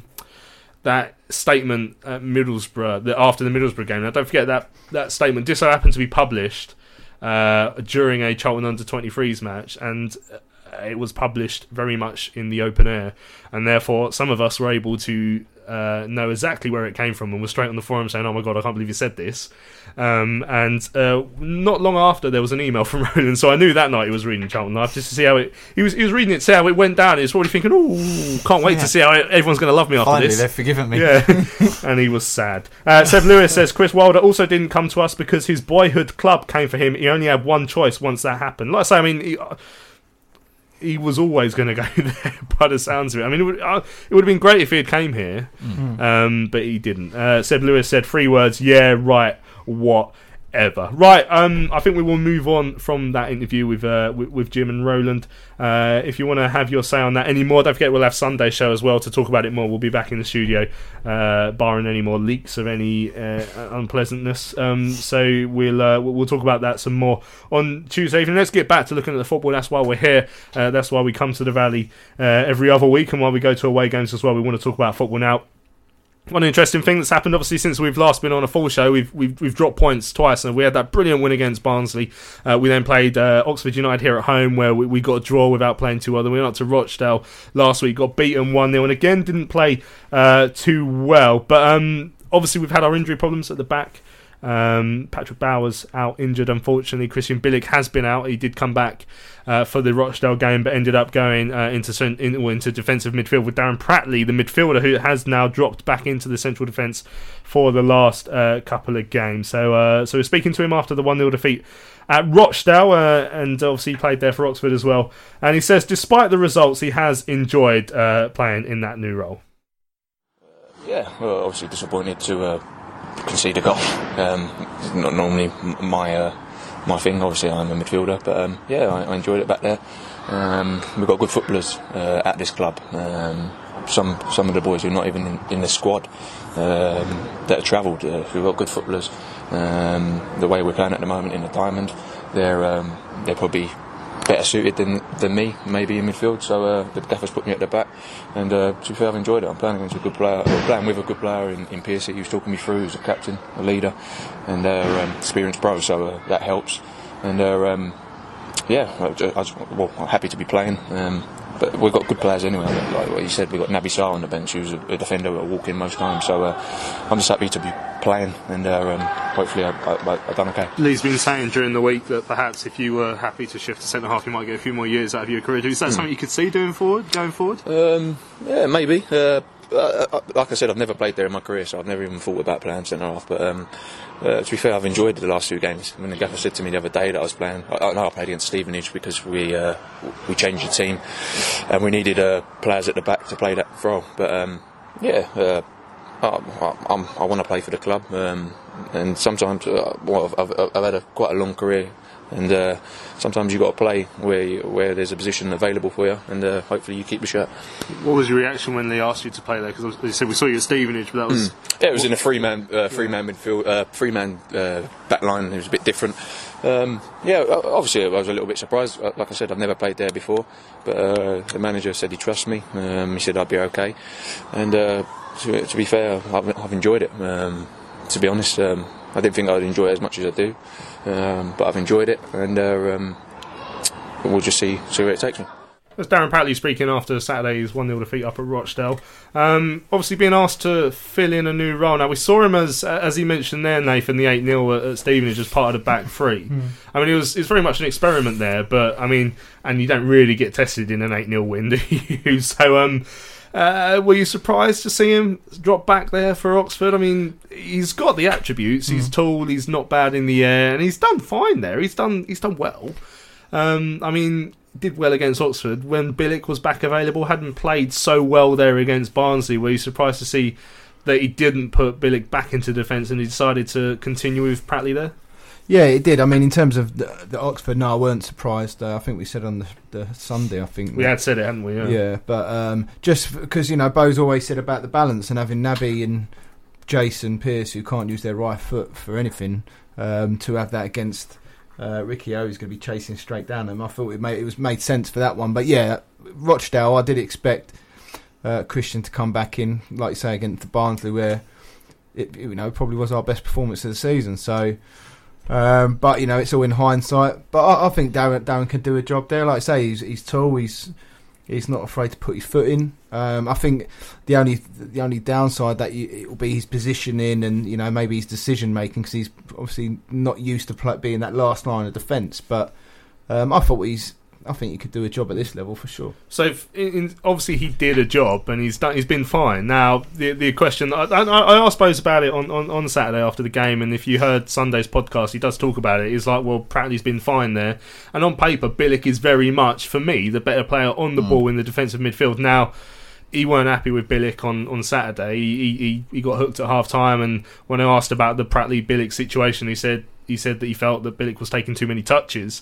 that statement at Middlesbrough, the, after the Middlesbrough game. Now, don't forget that that statement just so happened to be published uh, during a Cheltenham under twenty-threes match, and it was published very much in the open air, and therefore some of us were able to uh, know exactly where it came from, and were straight on the forum saying, oh my god, I can't believe you said this. Um, and uh, not long after there was an email from Roland, so I knew that night he was reading Cheltenham Life just to see how it he was he was reading it to see how it went down. He was probably thinking, oh, can't wait yeah. to see how it, everyone's going to love me after Finally, this. they've forgiven me. Yeah. And he was sad. uh, Seb Lewis says Chris Wilder also didn't come to us because his boyhood club came for him. He only had one choice once that happened. Like I say, I mean he, he was always going to go there by the sounds of it. I mean, it would, uh, it would have been great if he had came here, mm-hmm. um, but he didn't. Uh, Seb Lewis said three words, yeah, right, what, ever. Right, um, I think we will move on from that interview with uh, with, with Jim and Roland. Uh, if you want to have your say on that anymore, don't forget we'll have Sunday show as well to talk about it more. We'll be back in the studio, uh, barring any more leaks of any uh, unpleasantness. Um, so we'll uh, we'll talk about that some more on Tuesday evening. Let's get back to looking at the football. That's why we're here. Uh, that's why we come to the Valley uh, every other week, and why we go to away games as well. We want to talk about football now. One interesting thing that's happened, obviously, since we've last been on a full show, we've we've, we've dropped points twice, and we had that brilliant win against Barnsley. Uh, we then played uh, Oxford United here at home, where we, we got a draw without playing too well. Then we went up to Rochdale last week, got beaten one nil, and again didn't play uh, too well. But um, obviously, we've had our injury problems at the back. Um, Patrick Bowers out injured, unfortunately. Christian Billig has been out. He did come back uh, for the Rochdale game, but ended up going uh, into in, into defensive midfield with Darren Pratley, the midfielder who has now dropped back into the central defence for the last uh, couple of games. So, uh, so we're speaking to him after the one nil defeat at Rochdale, uh, and obviously he played there for Oxford as well. And he says, despite the results, he has enjoyed uh, playing in that new role. yeah, well, obviously disappointed to uh, concede a goal. Um, not normally my uh, my thing. Obviously, I'm a midfielder, but um, yeah, I, I enjoyed it back there. Um, we've got good footballers uh, at this club. Um, some some of the boys who are not even in, in the squad um, that have travelled. Uh, we've got good footballers. Um, the way we're playing at the moment in the Diamond, they're um, they're probably better suited than than me, maybe in midfield. So uh, the gaffer's put me at the back, and uh, to be fair, I've enjoyed it. I'm playing against a good player, or playing with a good player in, in Piercy, who's talking me through, who's a captain, a leader, and uh, um, experienced pro. So uh, that helps. And uh, um, yeah, I, I was, well, I'm happy to be playing. Um, But we've got good players anyway. Like what you said, we've got Naby Sarr on the bench, who's a, a defender who will walk in most times. So uh, I'm just happy to be playing, and uh, um, hopefully I, I, I've done okay. Lee's been saying during the week that perhaps if you were happy to shift to centre half, you might get a few more years out of your career. Is that mm. something you could see doing forward, going forward? Um, yeah, maybe. Uh, uh, like I said, I've never played there in my career, so I've never even thought about playing centre half. But um, uh, to be fair, I've enjoyed the last few games. When the gaffer said to me the other day that I was playing, I, I know I played against Stevenage because we uh, we changed the team and we needed uh, players at the back to play that role. But um, yeah, uh, I, I'm, I want to play for the club, um, and sometimes uh, well, I've, I've, I've had a, quite a long career. And uh, sometimes you've got to play where you, where there's a position available for you, and uh, hopefully you keep the shirt. What was your reaction when they asked you to play there? Because they said we saw you at Stevenage, but that was mm. yeah, it was in a three man uh, three man midfield, uh, three man uh, back line. It was a bit different. Um, yeah, obviously I was a little bit surprised. Like I said, I've never played there before, but uh, the manager said he trusts me. Um, he said I'd be okay, and uh, to, to be fair, I've, I've enjoyed it. Um, to be honest, um, I didn't think I'd enjoy it as much as I do. Um, but I've enjoyed it, and uh, um, we'll just see, see where it takes me. That's Darren Pratley speaking after Saturday's one nil defeat up at Rochdale. Um, obviously being asked to fill in a new role. Now we saw him as, as he mentioned there, Nathan, the eight nil at, at Stevenage as part of the back three. Mm. I mean, it was, it was very much an experiment there, but I mean, and you don't really get tested in an eight nil win, do you? So, um, Uh, were you surprised to see him drop back there for Oxford? I mean, he's got the attributes. He's mm. tall. He's not bad in the air, and he's done fine there. He's done. He's done well. Um, I mean, did well against Oxford when Billick was back available. Hadn't played so well there against Barnsley. Were you surprised to see that he didn't put Billick back into defence and he decided to continue with Pratley there? Yeah, it did. I mean, in terms of the, the Oxford, no, I weren't surprised. Uh, I think we said on the, the Sunday, I think. We that, had said it, hadn't we? Yeah, yeah but um, just because, you know, Bo's always said about the balance and having Naby and Jason Pearce, who can't use their right foot for anything, um, to have that against uh, Ricky O, who's going to be chasing straight down them. I thought it made, it was made sense for that one. But yeah, Rochdale, I did expect uh, Christian to come back in, like you say, against the Barnsley, where it, you know, probably was our best performance of the season. So... Um, but you know, it's all in hindsight. But I, I think Darren, Darren can do a job there. Like I say, he's, he's tall. He's he's not afraid to put his foot in. Um, I think the only the only downside that you, it will be his positioning and you know maybe his decision making because he's obviously not used to play, being that last line of defence. But um, I thought he's. I think he could do a job at this level for sure. So, if, in, obviously, he did a job and he's done. He's been fine. Now, the the question I, I, I asked Bose about it on, on, on Saturday after the game, and if you heard Sunday's podcast, he does talk about it. He's like, "Well, Pratley's been fine there," and on paper, Billick is very much for me the better player on the mm. ball in the defensive midfield. Now, he weren't happy with Billick on, on Saturday. He, he he got hooked at half time, and when I asked about the Pratley Billick situation, he said he said that he felt that Billick was taking too many touches.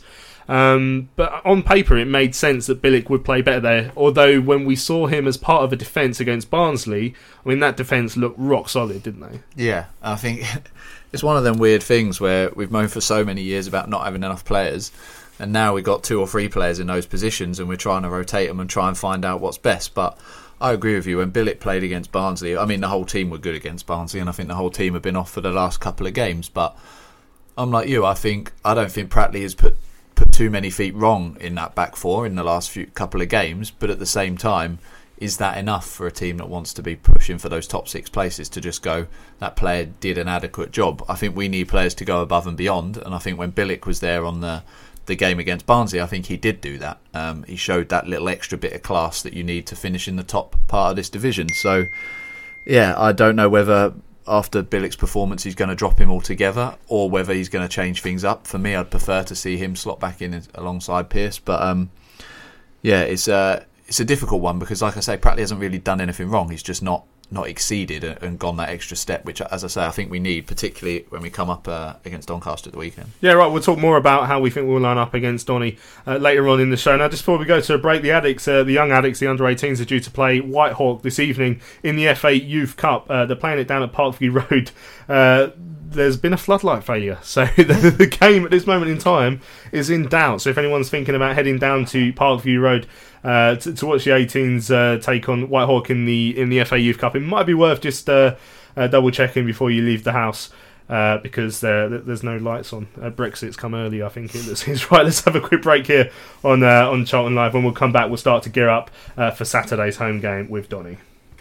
Um, but on paper it made sense that Billick would play better there, although when we saw him as part of a defence against Barnsley, I mean that defence looked rock solid, didn't they? Yeah, I think it's one of them weird things where we've moaned for so many years about not having enough players, and now we've got two or three players in those positions and we're trying to rotate them and try and find out what's best. But I agree with you, when Billick played against Barnsley, I mean the whole team were good against Barnsley and I think the whole team have been off for the last couple of games, but I'm like you, I think I don't think Pratley has put put too many feet wrong in that back four in the last few couple of games, but at the same time, is that enough for a team that wants to be pushing for those top six places to just go, that player did an adequate job? I think we need players to go above and beyond, and I think when Billick was there on the the game against Barnsley, I think he did do that. Um, he showed that little extra bit of class that you need to finish in the top part of this division. So yeah, I don't know whether after Billick's performance he's going to drop him altogether or whether he's going to change things up. For me, I'd prefer to see him slot back in alongside Pearce, but um, yeah, it's uh, it's a difficult one because like I say, Pratley hasn't really done anything wrong. He's just not not exceeded and gone that extra step, which, as I say, I think we need, particularly when we come up uh, against Doncaster at the weekend. Yeah, right, we'll talk more about how we think we'll line up against Donny uh, later on in the show. Now, just before we go to a break, the Addicts, uh, the young Addicts, the under eighteens, are due to play Whitehawk this evening in the F A Youth Cup. Uh, they're playing it down at Parkview Road. Uh, there's been a floodlight failure, so the, the game at this moment in time is in doubt. So if anyone's thinking about heading down to Parkview Road uh, to, to watch the eighteens uh, take on Whitehawk in the in the F A Youth Cup, it might be worth just uh, uh, double checking before you leave the house. Uh, because there, there's no lights on. Uh, Brexit's come early, I think it seems. Right, let's have a quick break here on uh, on Charlton Live. When we'll come back, we'll start to gear up uh, for Saturday's home game with Donny.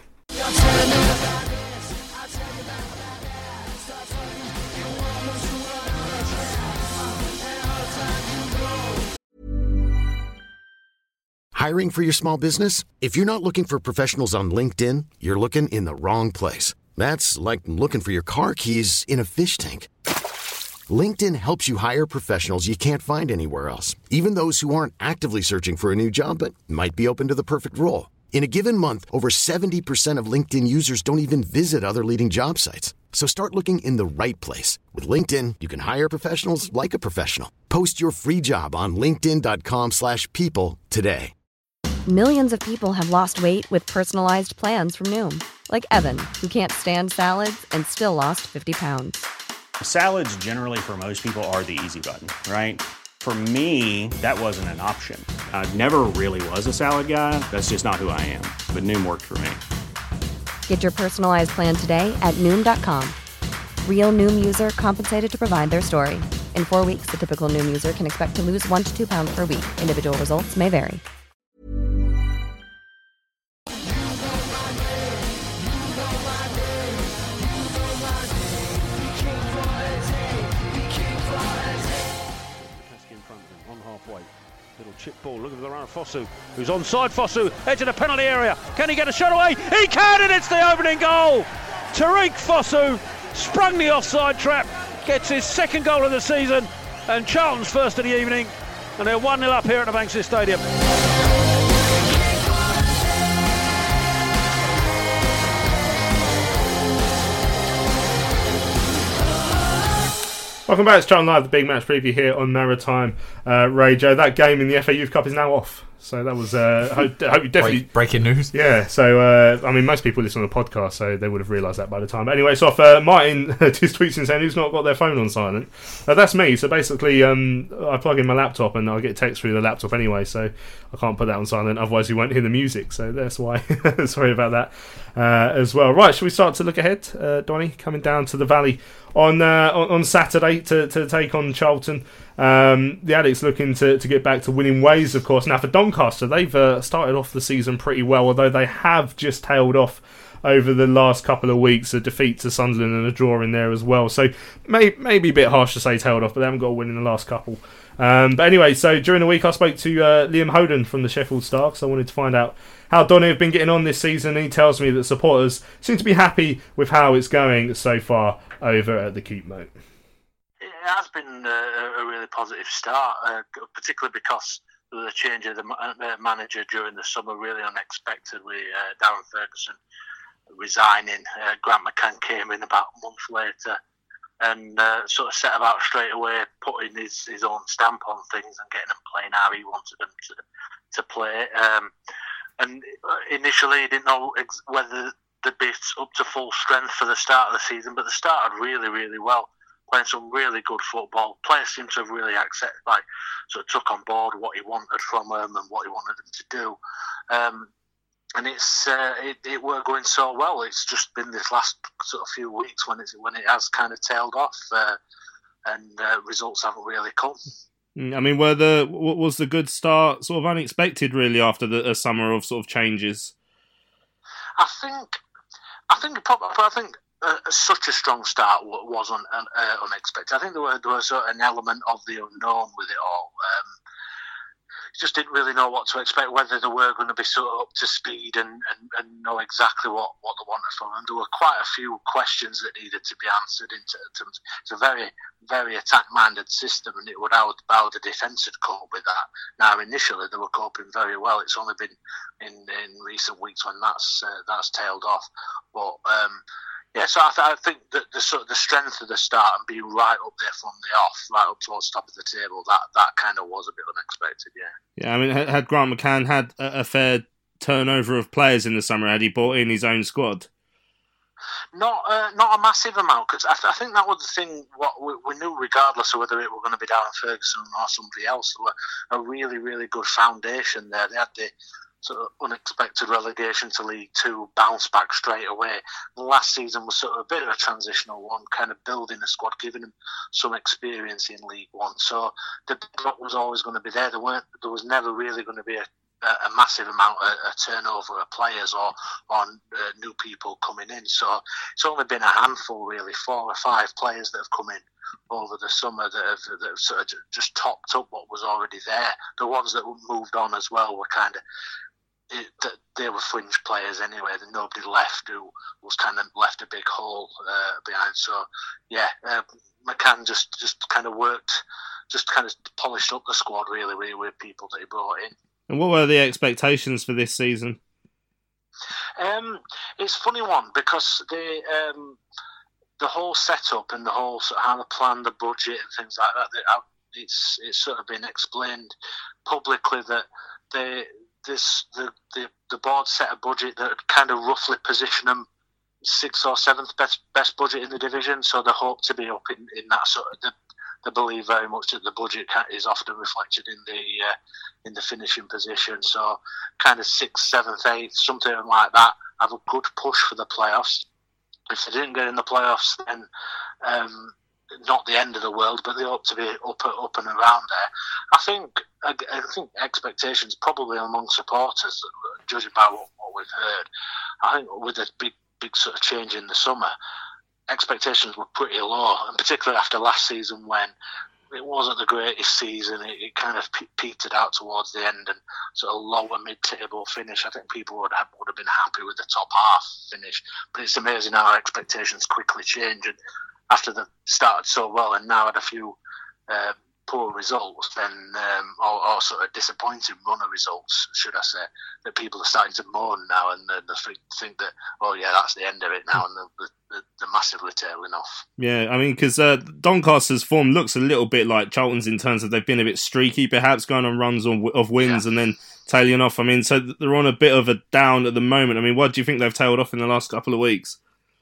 Hiring for your small business? If you're not looking for professionals on LinkedIn, you're looking in the wrong place. That's like looking for your car keys in a fish tank. LinkedIn helps you hire professionals you can't find anywhere else, even those who aren't actively searching for a new job but might be open to the perfect role. In a given month, over seventy percent of LinkedIn users don't even visit other leading job sites. So start looking in the right place. With LinkedIn, you can hire professionals like a professional. Post your free job on linkedin.com slash people today. Millions of people have lost weight with personalized plans from Noom. Like Evan, who can't stand salads and still lost fifty pounds. Salads generally for most people are the easy button, right? For me, that wasn't an option. I never really was a salad guy. That's just not who I am. But Noom worked for me. Get your personalized plan today at Noom dot com. Real Noom user compensated to provide their story. In four weeks, the typical Noom user can expect to lose one to two pounds per week. Individual results may vary. Little chip ball, looking for the runner, Fosu, who's onside. Fosu, edge of the penalty area. Can he get a shot away? He can, and it's the opening goal. Tariq Fosu sprung the offside trap, gets his second goal of the season, and Charlton's first of the evening, and they're one nil up here at the Bankside Stadium. Welcome back to Charlton Live, the big match preview here on Maritime uh, Radio. That game in the F A Youth Cup is now off. So that was, uh, I hope, I hope you definitely... Break, breaking news. Yeah, so, uh, I mean, most people listen on the podcast, so they would have realised that by the time. But anyway, it's off. Uh, Martin just tweets in saying, who's not got their phone on silent? Uh, that's me. So basically, um, I plug in my laptop and I get text through the laptop anyway, so I can't put that on silent, otherwise you won't hear the music. So that's why. Sorry about that uh, as well. Right, should we start to look ahead? Uh, Donny, coming down to the Valley on uh, on, on Saturday to, to take on Charlton. Um, the Addicts looking to, to get back to winning ways, of course. Now for Doncaster, they've uh, started off the season pretty well, although they have just tailed off over the last couple of weeks. A defeat to Sunderland and a draw in there as well. So may, maybe a bit harsh to say tailed off, but they haven't got a win in the last couple. Um, but anyway, so during the week I spoke to uh, Liam Hoden from the Sheffield Star, because I wanted to find out how Donny have been getting on this season. He tells me that supporters seem to be happy with how it's going so far over at the Keepmoat. It has been a, a really positive start, uh, particularly because of the change of the uh, manager during the summer, really unexpected, with uh, Darren Ferguson resigning. Uh, Grant McCann came in about a month later and uh, sort of set about straight away putting his, his own stamp on things and getting them playing how he wanted them to, to play. Um, and initially he didn't know ex- whether they'd be up to full strength for the start of the season, but they started really, really well, playing some really good football. Players seem to have really accepted, like, sort of took on board what he wanted from them and what he wanted them to do. Um, and it's uh, it, it weren't going so well. It's just been this last sort of few weeks when it's when it has kind of tailed off, uh, and uh, results haven't really come. I mean, were the was the good start sort of unexpected, really, after the a summer of sort of changes? I think, I think, probably, I think. Uh, such a strong start was un, uh, unexpected. I think there, were, there was an element of the unknown with it all. Um, just didn't really know what to expect, whether they were going to be sort of up to speed and, and, and know exactly what, what they wanted from them. There were quite a few questions that needed to be answered. Into, terms, it's a very, very attack-minded system, and it would how, how the defence had coped with that. Now, initially, they were coping very well. It's only been in, in recent weeks when that's uh, that's tailed off. But um, yeah, so I, th- I think that the sort of the strength of the start and being right up there from the off, right up towards the top of the table, that, that kind of was a bit unexpected, yeah. Yeah, I mean, had Grant McCann had a, a fair turnover of players in the summer, had he brought in his own squad? Not uh, not a massive amount, because I, th- I think that was the thing, what we, we knew regardless of whether it were going to be Darren Ferguson or somebody else, there were a really, really good foundation there. They had the sort of unexpected relegation to League Two, bounce back straight away. The last season was sort of a bit of a transitional one, kind of building a squad, giving them some experience in League One. So the block was always going to be there. There weren't, there was never really going to be a, a massive amount of a turnover of players or on uh, new people coming in. So it's only been a handful, really, four or five players that have come in over the summer that have, that have sort of just topped up what was already there. The ones that moved on as well were kind of, It, they were fringe players anyway. That nobody left who was kind of left a big hole uh, behind. So yeah, uh, McCann just, just kind of worked, just kind of polished up the squad really with, with people that he brought in. And what were the expectations for this season? Um, it's a funny one because the um, the whole setup and the whole sort of how they plan the budget and things like that. They, it's it's sort of been explained publicly that they. This the, the the board set a budget that kind of roughly position them sixth or seventh best best budget in the division. So they hope to be up in, in that sort of. They, they believe very much that the budget is often reflected in the uh, in the finishing position. So kind of sixth, seventh, eighth, something like that. Have a good push for the playoffs. If they didn't get in the playoffs, then. Um, Not the end of the world, but they ought to be up, up and around there. I think, I, I think expectations probably among supporters, judging by what, what we've heard. I think with a big, big sort of change in the summer, expectations were pretty low, and particularly after last season when it wasn't the greatest season. It, it kind of pe- petered out towards the end and sort of lower mid-table finish. I think people would have, would have been happy with the top half finish, but it's amazing how our expectations quickly change. And after they started so well and now had a few uh, poor results, then um, or, or sort of disappointing run of results, should I say, that people are starting to moan now and uh, they think, think that, oh yeah, that's the end of it now, and they're, they're, they're massively tailing off. Yeah, I mean, because uh, Doncaster's form looks a little bit like Charlton's in terms of they've been a bit streaky, perhaps going on runs on, of wins yeah. and then tailing off. I mean, so they're on a bit of a down at the moment. I mean, what do you think they've tailed off in the last couple of weeks?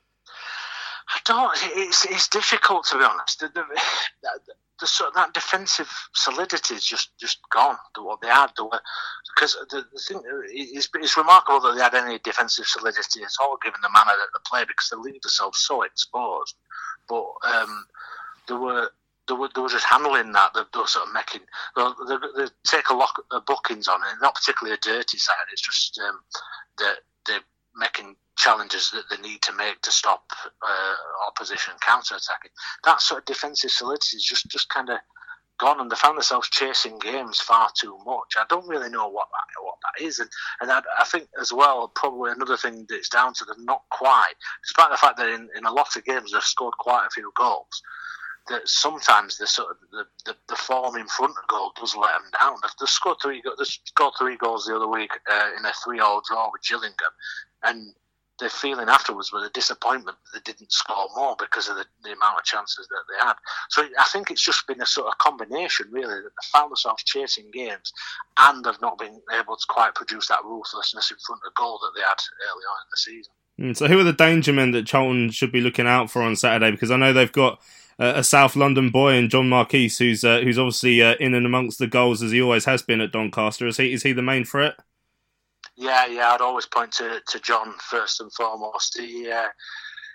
I don't. It's it's difficult, to be honest. The, the, the, the sort of that defensive solidity is just, just gone. The, what they had, the, because the, the thing it's, it's remarkable that they had any defensive solidity at all, given the manner that they play, because they leave themselves so exposed. But um, they were. They were, they were just handling that. They, they were sort of making. They, they, they take a lot of bookings on it. Not particularly a dirty side. It's just um, that they're making challenges that they need to make to stop uh, opposition counter-attacking. That sort of defensive solidity is just, just kind of gone, and they found themselves chasing games far too much. I don't really know what that, what that is, and, and I, I think as well, probably another thing that it's down to, they're not quite, despite the fact that in, in a lot of games they've scored quite a few goals, that sometimes the sort of the, the, the form in front of goal does let them down. They've, they've scored three, they scored three goals the other week uh, in a three-all draw with Gillingham, and the feeling afterwards was a disappointment that they didn't score more because of the, the amount of chances that they had. So I think it's just been a sort of combination, really, that they found themselves chasing games and they've not been able to quite produce that ruthlessness in front of goal that they had early on in the season. Mm, so who are the danger men that Charlton should be looking out for on Saturday? Because I know they've got uh, a South London boy in John Marquise, who's uh, who's obviously uh, in and amongst the goals as he always has been at Doncaster. Is he, is he the main threat? Yeah, yeah, I'd always point to, to John first and foremost. He uh,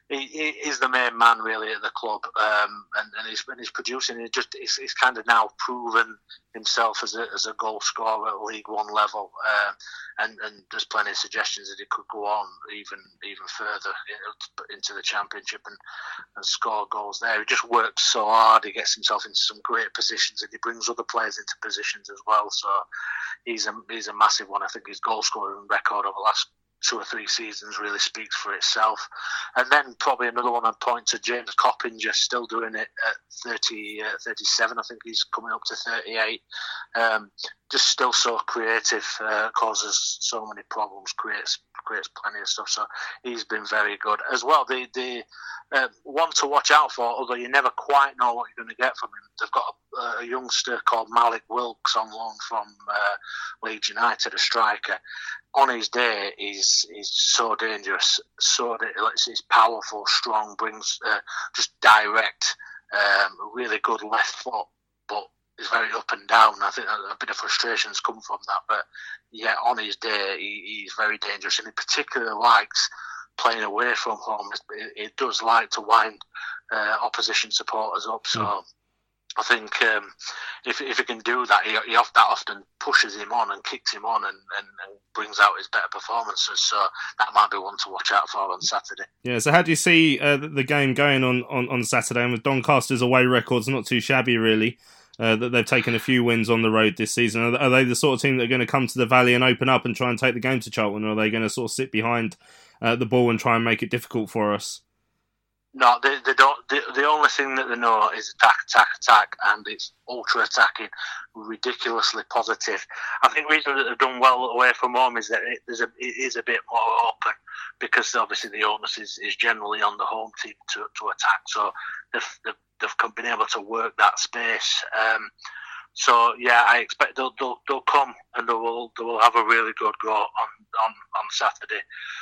he, he, he's the main man really at the club, um, and, and he's when he's producing, he just he's, he's kind of now proven himself as a as a goal scorer at League One level, uh, and and there's plenty of suggestions that he could go on even even further into the Championship and, and score goals there. He just works so hard. He gets himself into some great positions, and he brings other players into positions as well. So he's a he's a massive one. I think his goal scoring record over the last two or three seasons really speaks for itself. And then probably another one I'd point to, James Coppinger, still doing it at thirty, uh, thirty-seven. I think he's coming up to thirty-eight. Um, just still so creative, uh, causes so many problems, creates creates plenty of stuff. So he's been very good as well. The the uh, one to watch out for, although you never quite know what you're going to get from him. They've got a, a youngster called Malik Wilkes on loan from uh, Leeds United, a striker. On his day, he's he's so dangerous, so he's powerful, strong, brings uh, just direct, um, really good left foot, but he's very up and down. I think a bit of frustrations come from that, but yeah, on his day, he, he's very dangerous, and he particularly likes playing away from home. He, he does like to wind uh, opposition supporters up, so. Mm. I think um, if if he can do that, he, he that often pushes him on and kicks him on and, and, and brings out his better performances. So that might be one to watch out for on Saturday. Yeah, so how do you see uh, the game going on, on, on Saturday? And with Doncaster's away records not too shabby, really, uh, that they've taken a few wins on the road this season. Are, are they the sort of team that are going to come to the Valley and open up and try and take the game to Charlton, or are they going to sort of sit behind uh, the ball and try and make it difficult for us? No, they, they don't. The, the only thing that they know is attack, attack, attack, and it's ultra attacking, ridiculously positive. I think the reason that they've done well away from home is that it, there's a, it is a bit more open, because obviously the onus is, is generally on the home team to, to attack. So they've, they've they've been able to work that space. Um, so yeah, I expect they'll they'll, they'll come and they will they will have a really good go on on, on Saturday.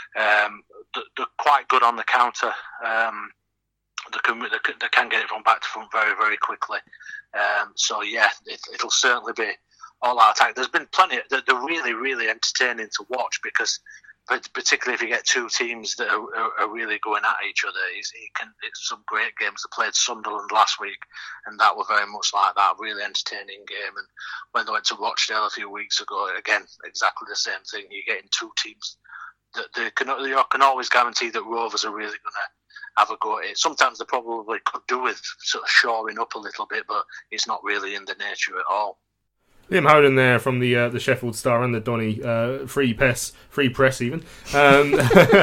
Um, they're quite good on the counter. Um, They can, they can get it from back to front very, very quickly. Um, so, yeah, it, it'll certainly be all out attack. There's been plenty. They're, they're really, really entertaining to watch, because particularly if you get two teams that are, are, are really going at each other, it's, it can, it's some great games. They played Sunderland last week, and that were very much like that, a really entertaining game. And when they went to Rochdale a few weeks ago, again, exactly the same thing. You're getting two teams that they can, they can always guarantee that Rovers are really going to have a go at it. Sometimes they probably could do with sort of shoring up a little bit, but it's not really in the nature at all. Liam Hoden there from the uh, the Sheffield Star and the Donny uh, free press, free press even. Um,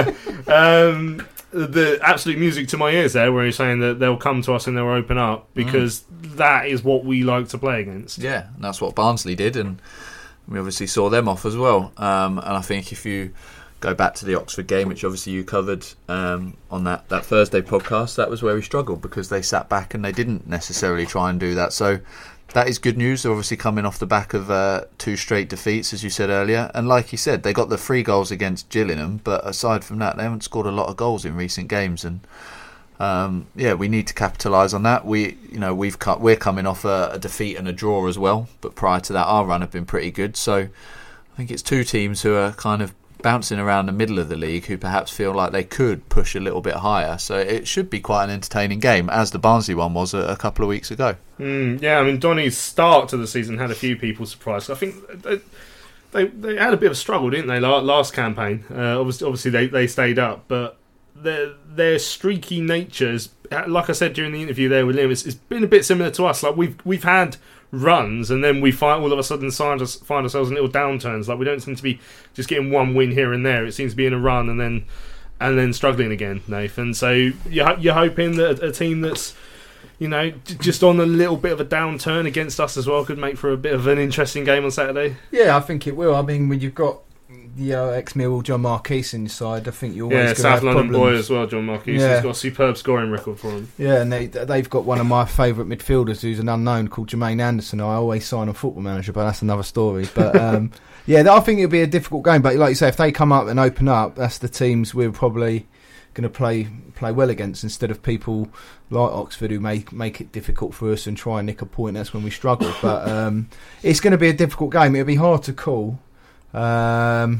um, the absolute music to my ears there, where he's saying that they'll come to us and they'll open up, because mm. that is what we like to play against. Yeah, and that's what Barnsley did, and we obviously saw them off as well. Um, and I think if you go back to the Oxford game, which obviously you covered um, on that, that Thursday podcast, that was where we struggled, because they sat back and they didn't necessarily try and do that. So that is good news. They're obviously coming off the back of uh, two straight defeats, as you said earlier. And like you said, they got the three goals against Gillingham, but aside from that, they haven't scored a lot of goals in recent games. And um, yeah, we need to capitalise on that. We, you know, we've cut, we're coming off a, a defeat and a draw as well, but prior to that, our run have been pretty good. So I think it's two teams who are kind of bouncing around the middle of the league, who perhaps feel like they could push a little bit higher. So it should be quite an entertaining game, as the Barnsley one was a, a couple of weeks ago. Mm, yeah, I mean, Donny's start to the season had a few people surprised. I think they, they, they had a bit of a struggle, didn't they, last campaign? Uh, obviously, obviously they, they stayed up, but their, their streaky natures, like I said during the interview there with Liam, it's, it's been a bit similar to us. Like we've we've had runs, and then we find all of a sudden find, us, find ourselves in little downturns. Like we don't seem to be just getting one win here and there. It seems to be in a run and then and then struggling again, Nathan. So you're, you're hoping that a, a team that's, you know, just on a little bit of a downturn against us as well could make for a bit of an interesting game on Saturday? Yeah, I think it will. I mean, when you've got the uh, ex-Millwall John Marquise inside, I think you're always yeah, going to South have London problems. boy as well, John Marquise. Yeah. He's got a superb scoring record for him. Yeah, and they, they've got one of my favourite midfielders who's an unknown called Jermaine Anderson. I always sign on Football Manager, but that's another story. But um, yeah, I think it'll be a difficult game. But like you say, if they come up and open up, that's the teams we're probably going to play play well against, instead of people like Oxford who may make it difficult for us and try and nick a point. That's when we struggle. But um, it's going to be a difficult game. It'll be hard to call. Um,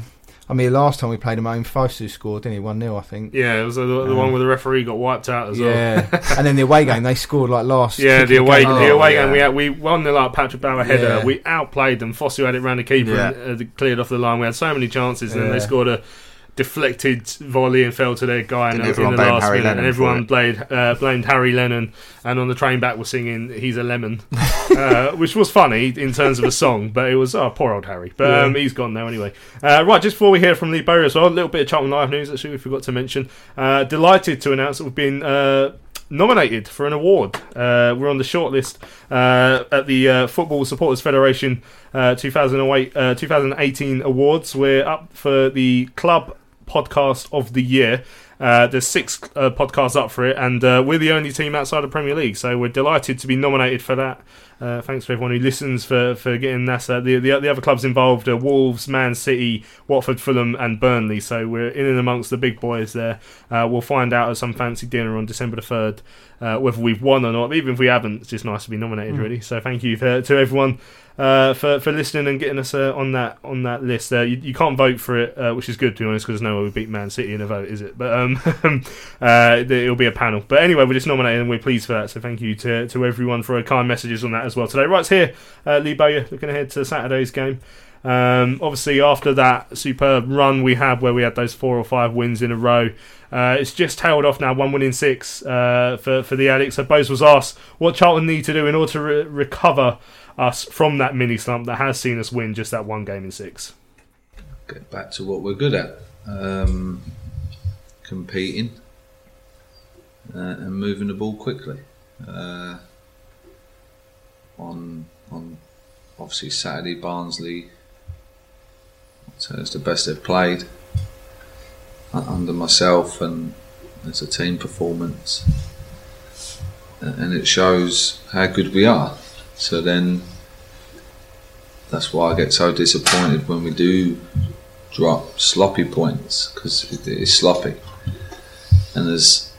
I mean, last time we played him home, Fosu scored, didn't he? one nil, I think. Yeah, it was the, the um, one where the referee got wiped out as yeah. well. And then the away game, they scored like last. Yeah, the away, game. the away oh, game, yeah. we had, we one nil up, Patrick Bauer header. Yeah. We outplayed them. Fosu had it round the keeper Yeah. and uh, cleared off the line. We had so many chances, and Yeah. then they scored a deflected volley and fell to their guy in, And the- everyone in the blamed last Harry minute. Lennon And everyone for it. blamed, uh, blamed Harry Lennon. And on the train back, was singing "He's a Lemon," uh, which was funny in terms of a song, but it was oh poor old Harry. But Yeah. um, he's gone now anyway. Uh, right, just before we hear from Lee Bowyer as well, a little bit of Charlton Live news actually we forgot to mention. Uh, delighted to announce that we've been uh, nominated for an award. Uh, we're on the shortlist uh, at the uh, Football Supporters Federation uh, two thousand eight, uh, twenty eighteen awards. We're up for the Club Podcast of the Year. Uh, there's six uh, podcasts up for it, and uh, we're the only team outside the Premier League, so we're delighted to be nominated for that. Uh, thanks for everyone who listens for, for getting that. Uh, the, the the other clubs involved are Wolves, Man City, Watford, Fulham and Burnley, so we're in and amongst the big boys there. Uh, we'll find out at some fancy dinner on December the third uh, whether we've won or not. Even if we haven't, it's just nice to be nominated, Mm. really. So thank you for, to everyone uh, for for listening and getting us uh, on that on that list. Uh, you, you can't vote for it, uh, which is good to be honest, because there's no way we beat Man City in a vote, is it? But um, uh, it'll be a panel. But anyway, we're just nominated and we're pleased for that. So thank you to to everyone for kind messages on that as well today. Right, it's here, uh, Lee Bowyer, looking ahead to Saturday's game. Um, obviously, after that superb run we had, where we had those four or five wins in a row, uh, it's just tailed off now. One win in six uh, for for the Addicts. So Bose was asked what Charlton need to do in order to re- recover us from that mini slump that has seen us win just that one game in six. Get back to what we're good at, um, competing uh, and moving the ball quickly. Uh, on on obviously Saturday, Barnsley, I'd say it's the best they've played uh, under myself, and it's a team performance, uh, and it shows how good we are. So then that's why I get so disappointed when we do drop sloppy points, because it is sloppy. And as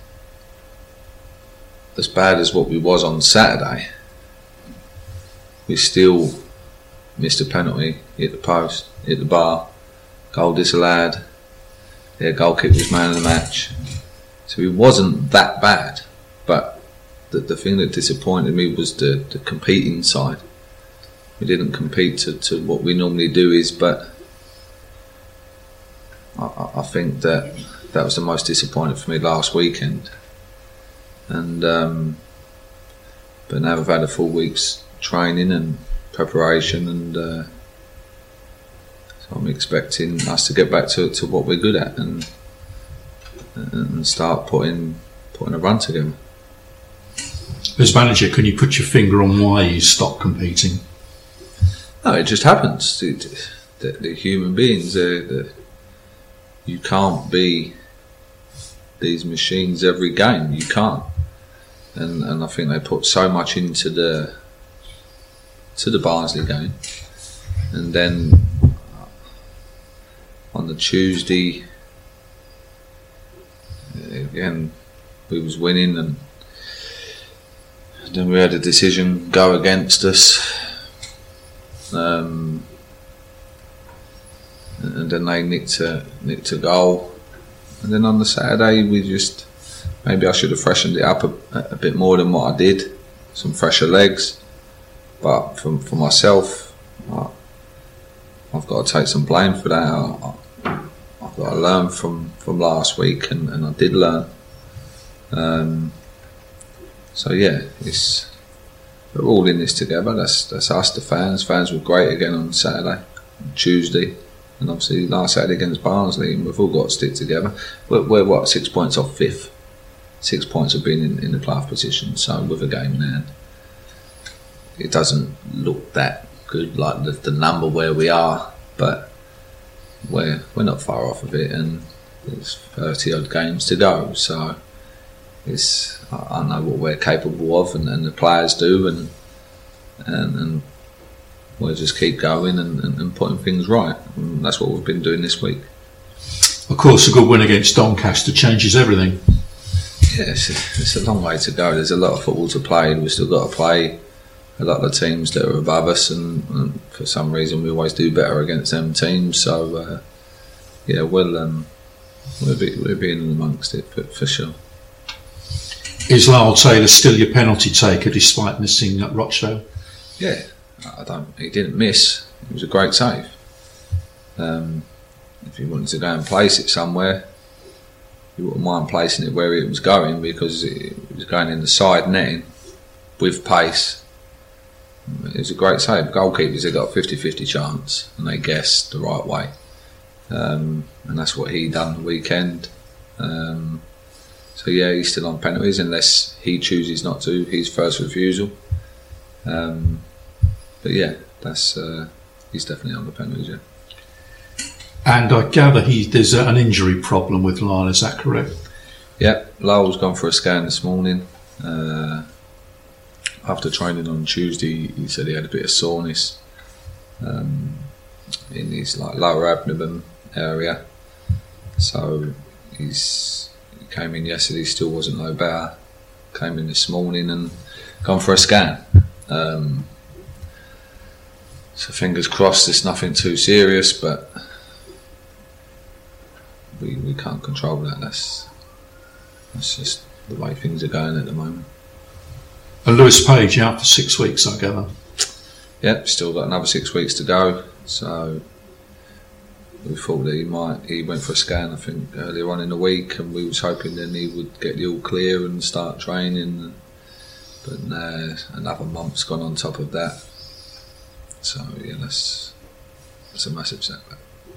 as bad as what we was on Saturday, we still missed a penalty, hit the post, hit the bar, goal disallowed, their goal kick was man of the match. So it wasn't that bad, but the, the thing that disappointed me was the, the competing side. We didn't compete to, to what we normally do is, but I, I think that that was the most disappointing for me last weekend. And um, but now we've had a full week's training and preparation, and uh, so I'm expecting us to get back to, to what we're good at and and start putting putting a run together. As manager, can you put your finger on why you stopped competing? No, it just happens. It, the, the human beings, uh, the, you can't be these machines every game. You can't, and and I think they put so much into the to the Barnsley game, and then on the Tuesday again we was winning, and then we had a decision go against us. Um, and then they nicked a, nicked a goal, and then on the Saturday we just, maybe I should have freshened it up a, a bit more than what I did, some fresher legs, but for, for myself I, I've got to take some blame for that. I, I, I've got to learn from, from last week, and, and I did learn. Um, so yeah, it's we're all in this together. That's that's us, the fans. Fans were great again on Saturday, on Tuesday, and obviously last Saturday against Barnsley. And we've all got to stick together. We're, we're what, six points off fifth. Six points of being in, in the playoff position. So with a game in hand, it doesn't look that good, like the, the number where we are, but we're we're not far off of it, and there's thirty odd games to go. So it's, I know what we're capable of, and, and the players do, and and, and we'll just keep going and, and, and putting things right. And that's what we've been doing this week. Of course, a good win against Doncaster changes everything. Yeah, it's a, it's a long way to go. There's a lot of football to play, and we've still got to play a lot of the teams that are above us, and, and for some reason we always do better against them teams. So uh, yeah, we'll um, we'll be we'll be in amongst it for, for sure. Is Lyle Taylor still your penalty taker despite missing at Rochdale? Yeah, I don't. He didn't miss. It was a great save. Um, if he wanted to go and place it somewhere, you wouldn't mind placing it where it was going, because it was going in the side netting with pace. It was a great save. Goalkeepers have got a fifty-fifty chance, and they guessed the right way. Um, and that's what he done the weekend. Um, so yeah, he's still on penalties unless he chooses not to. His first refusal. Um, but yeah, that's uh, he's definitely on the penalties. Yeah. And I gather he there's an injury problem with Lyle. Is that correct? Yeah, Lyle's gone for a scan this morning. Uh, after training on Tuesday, he said he had a bit of soreness um, in his like lower abdomen area. So he's he came in yesterday, still wasn't no better. Came in this morning and gone for a scan. Um, so fingers crossed, it's nothing too serious, but we we can't control that. That's that's just the way things are going at the moment. And Lewis Page out for six weeks, I gather. Yep, still got another six weeks to go. So we thought that he might. He went for a scan, I think, earlier on in the week, and we was hoping then he would get the all clear and start training. But no, another month's gone on top of that. So yeah, that's that's a massive setback.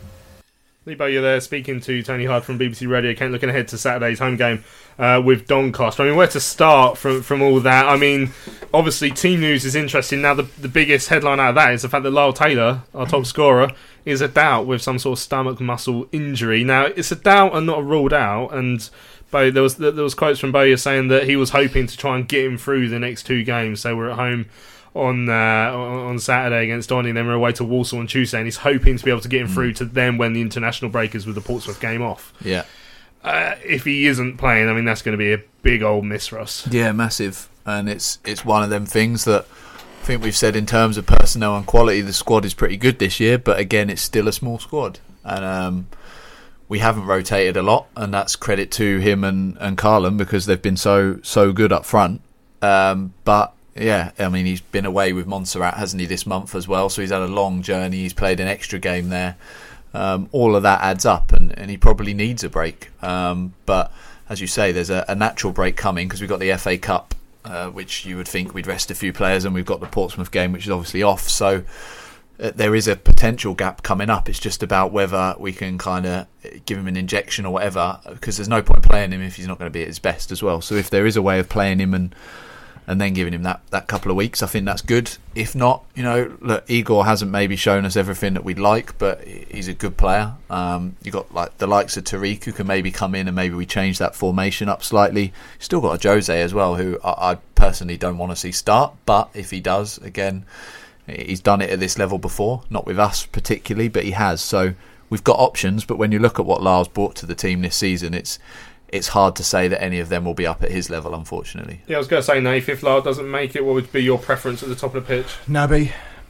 Lee Bowyer there speaking to Tony Hard from B B C Radio Kent, looking ahead to Saturday's home game uh, with Doncaster. I mean, where to start from from all that? I mean, obviously team news is interesting. Now the, the biggest headline out of that is the fact that Lyle Taylor, our top scorer, is a doubt with some sort of stomach muscle injury. Now it's a doubt and not a ruled out, and Bo, there was there was quotes from Bowyer saying that he was hoping to try and get him through the next two games. So we're at home on uh, on Saturday against Donny, then we're away to Walsall on Tuesday, and he's hoping to be able to get him through to them when the international break is with the Portsmouth game off. Yeah. Uh, if he isn't playing, I mean, that's going to be a big old miss for us. Yeah, massive. And it's it's one of them things that I think we've said in terms of personnel and quality, the squad is pretty good this year, but again, it's still a small squad. And um, we haven't rotated a lot, and that's credit to him and, and Carlin, because they've been so so good up front. Um, but yeah, I mean, he's been away with Montserrat, hasn't he, this month as well? So he's had a long journey. He's played an extra game there. Um, all of that adds up, and, and he probably needs a break. Um, but as you say, there's a, a natural break coming because we've got the F A Cup, uh, which you would think we'd rest a few players, and we've got the Portsmouth game, which is obviously off. So uh, there is a potential gap coming up. It's just about whether we can kind of give him an injection or whatever, because there's no point playing him if he's not going to be at his best as well. So if there is a way of playing him and and then giving him that, that couple of weeks, I think that's good. If not, you know, look, Igor hasn't maybe shown us everything that we'd like, but he's a good player. Um, you got like the likes of Tariq, who can maybe come in and maybe we change that formation up slightly. Still got a Jose as well, who I, I personally don't want to see start, but if he does, again, he's done it at this level before, not with us particularly, but he has. So we've got options, but when you look at what Lyle's brought to the team this season, it's it's hard to say that any of them will be up at his level, unfortunately. Yeah, I was going to say, Nath, if Lyle doesn't make it, what would be your preference at the top of the pitch? Naby.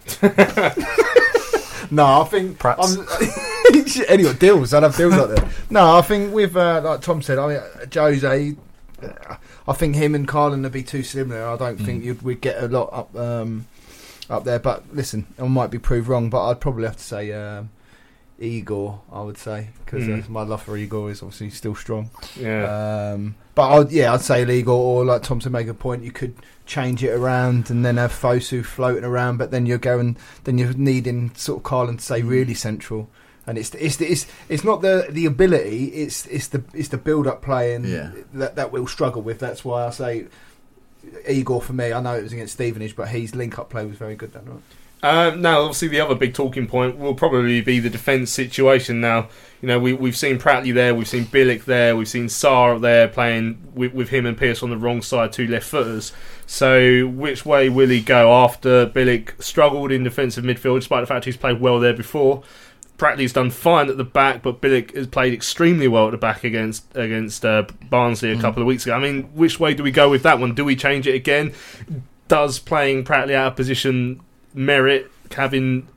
No, I think... Perhaps. Anyway, deals. I'd have deals like that. No, I think with, uh, like Tom said, I mean, Jose, I think him and Carlin would be too similar. I don't mm. think you'd, we'd get a lot up um, up there. But listen, I might be proved wrong, but I'd probably have to say... Um, Igor, I would say, because mm. uh, my love for Igor is obviously still strong. Yeah. Um, but I'd, yeah, I'd say Igor, or like Tom said, make a point. You could change it around and then have Fosu floating around, but then you're going, then you're needing sort of Carlin to stay really central. And it's it's it's it's not the the ability, it's it's the it's the build up playing yeah. that that we'll struggle with. That's why I say Igor for me. I know it was against Stevenage, but his link up play was very good. Then, right? Um, now, obviously, the other big talking point will probably be the defence situation. Now, you know, we, we've seen Pratley there, we've seen Bilic there, we've seen Sarr up there playing with, with him and Pearce on the wrong side, two left footers. So, which way will he go after Bilic struggled in defensive midfield, despite the fact he's played well there before? Pratley's done fine at the back, but Bilic has played extremely well at the back against against uh, Barnsley a couple mm. of weeks ago. I mean, which way do we go with that one? Do we change it again? Does playing Pratley out of position merit having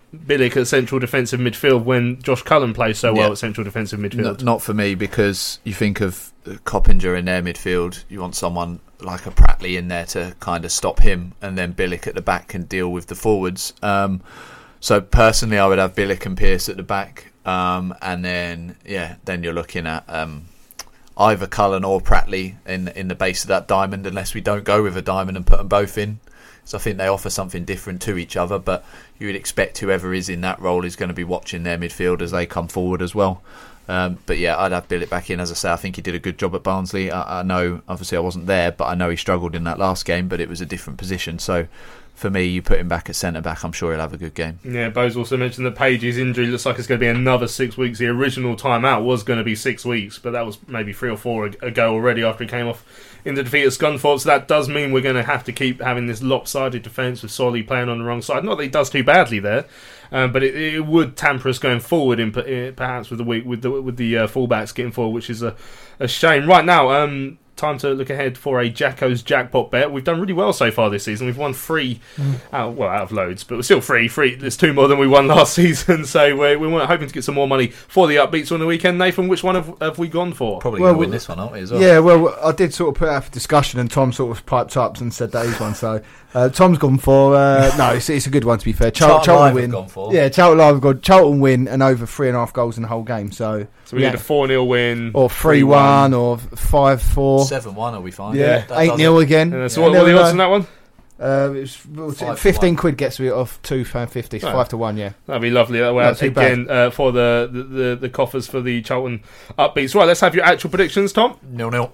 Bilic at central defensive midfield when Josh Cullen plays so well Yeah. at central defensive midfield? Not, not for me, because you think of Coppinger in their midfield, you want someone like a Pratley in there to kind of stop him, and then Bilic at the back can deal with the forwards. Um, so personally, I would have Bilic and Pearce at the back, um, and then yeah, then you're looking at um, either Cullen or Pratley in in the base of that diamond, unless we don't go with a diamond and put them both in. So I think they offer something different to each other, but you would expect whoever is in that role is going to be watching their midfield as they come forward as well. Um, but yeah, I'd have Bilic back in. As I say, I think he did a good job at Barnsley. I, I know, obviously I wasn't there, but I know he struggled in that last game, but it was a different position. So for me, you put him back at centre-back, I'm sure he'll have a good game. Yeah, Bo's also mentioned that Page's injury looks like it's going to be another six weeks. The original timeout was going to be six weeks, but that was maybe three or four ago already after he came off in the defeat at Scunthorpe. So that does mean we're going to have to keep having this lopsided defence with Solly playing on the wrong side. Not that he does too badly there, um, but it, it would tamper us going forward, in perhaps with the week with the with the uh, fullbacks getting forward, which is a, a shame. Right now, um, time to look ahead for a Jacko's Jackpot bet. We've done really well so far this season. We've won three, mm. out, well, out of loads, but we're still free. Free. There's two more than we won last season, so we're, we're hoping to get some more money for the upbeats on the weekend. Nathan, which one have, have we gone for? Probably well, going to win this one, aren't we, as well? Yeah, well, I did sort of put out for discussion, and Tom sort of piped up and said that he's one. So uh, Tom's gone for uh, no, it's, it's a good one to be fair. Char- Charlton, Charlton Live win. have gone for. Yeah, Charlton Live have gone. Charlton win and over three and a half goals in the whole game. So, so we yeah. get a four nil win, or three one, or five four, seven one. Are we fine? Yeah, eight nil again. Uh, so yeah. what were the odds on that one? Uh, it was fifteen quid gets me off two pound fifty, so oh. five to one. Yeah, that'd be lovely. That way out again uh, for the, the, the, the coffers for the Charlton upbeats. Right, let's have your actual predictions, Tom. Nil nil.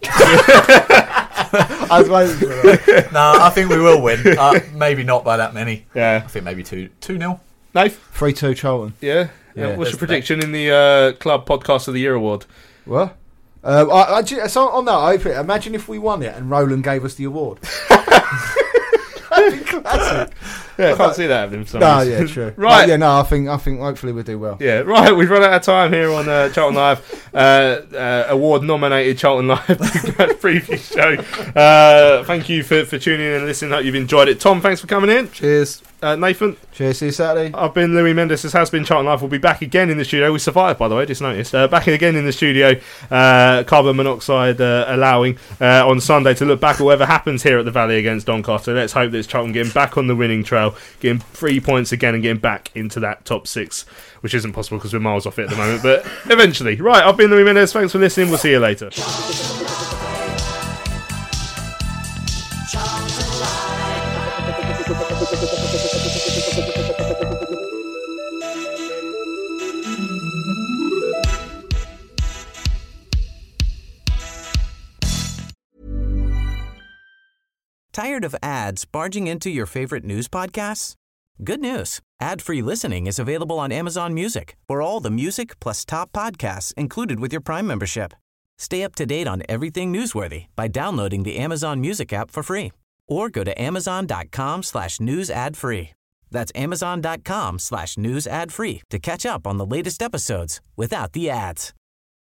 I was waiting for that. No, I think we will win. Uh, maybe not by that many. Yeah, I think maybe two two nil. Nath? three two Charlton. Yeah. yeah. yeah. What's your prediction that. in the uh, Club Podcast of the Year award? What? Uh, I, I, so on that, I imagine if we won it and Roland gave us the award. That'd be classic. Yeah, I can't see that happening. For no, yeah, true. Right. But yeah, no, I think I think hopefully we'll do well. Yeah, right. We've run out of time here on uh, Charlton Live. Uh, uh, award-nominated Charlton Live preview show. Uh, thank you for, for tuning in and listening. Hope you've enjoyed it. Tom, thanks for coming in. Cheers. Uh, Nathan. Cheers, see you Saturday. I've been Louis Mendes. This has been Charlton Live. We'll be back again in the studio. We survived, by the way, just noticed. Uh, back again in the studio, uh, carbon monoxide uh, allowing, uh, on Sunday to look back at whatever happens here at the Valley against Doncaster. Let's hope that it's Charlton getting back on the winning trail, getting three points again and getting back into that top six, which isn't possible because we're miles off it at the moment, but eventually. Right, I've been Louis Mendes. Thanks for listening. We'll see you later. Tired of ads barging into your favorite news podcasts? Good news. Ad-free listening is available on Amazon Music for all the music plus top podcasts included with your Prime membership. Stay up to date on everything newsworthy by downloading the Amazon Music app for free or go to amazon.com slash news ad free. That's amazon.com slash news ad free to catch up on the latest episodes without the ads.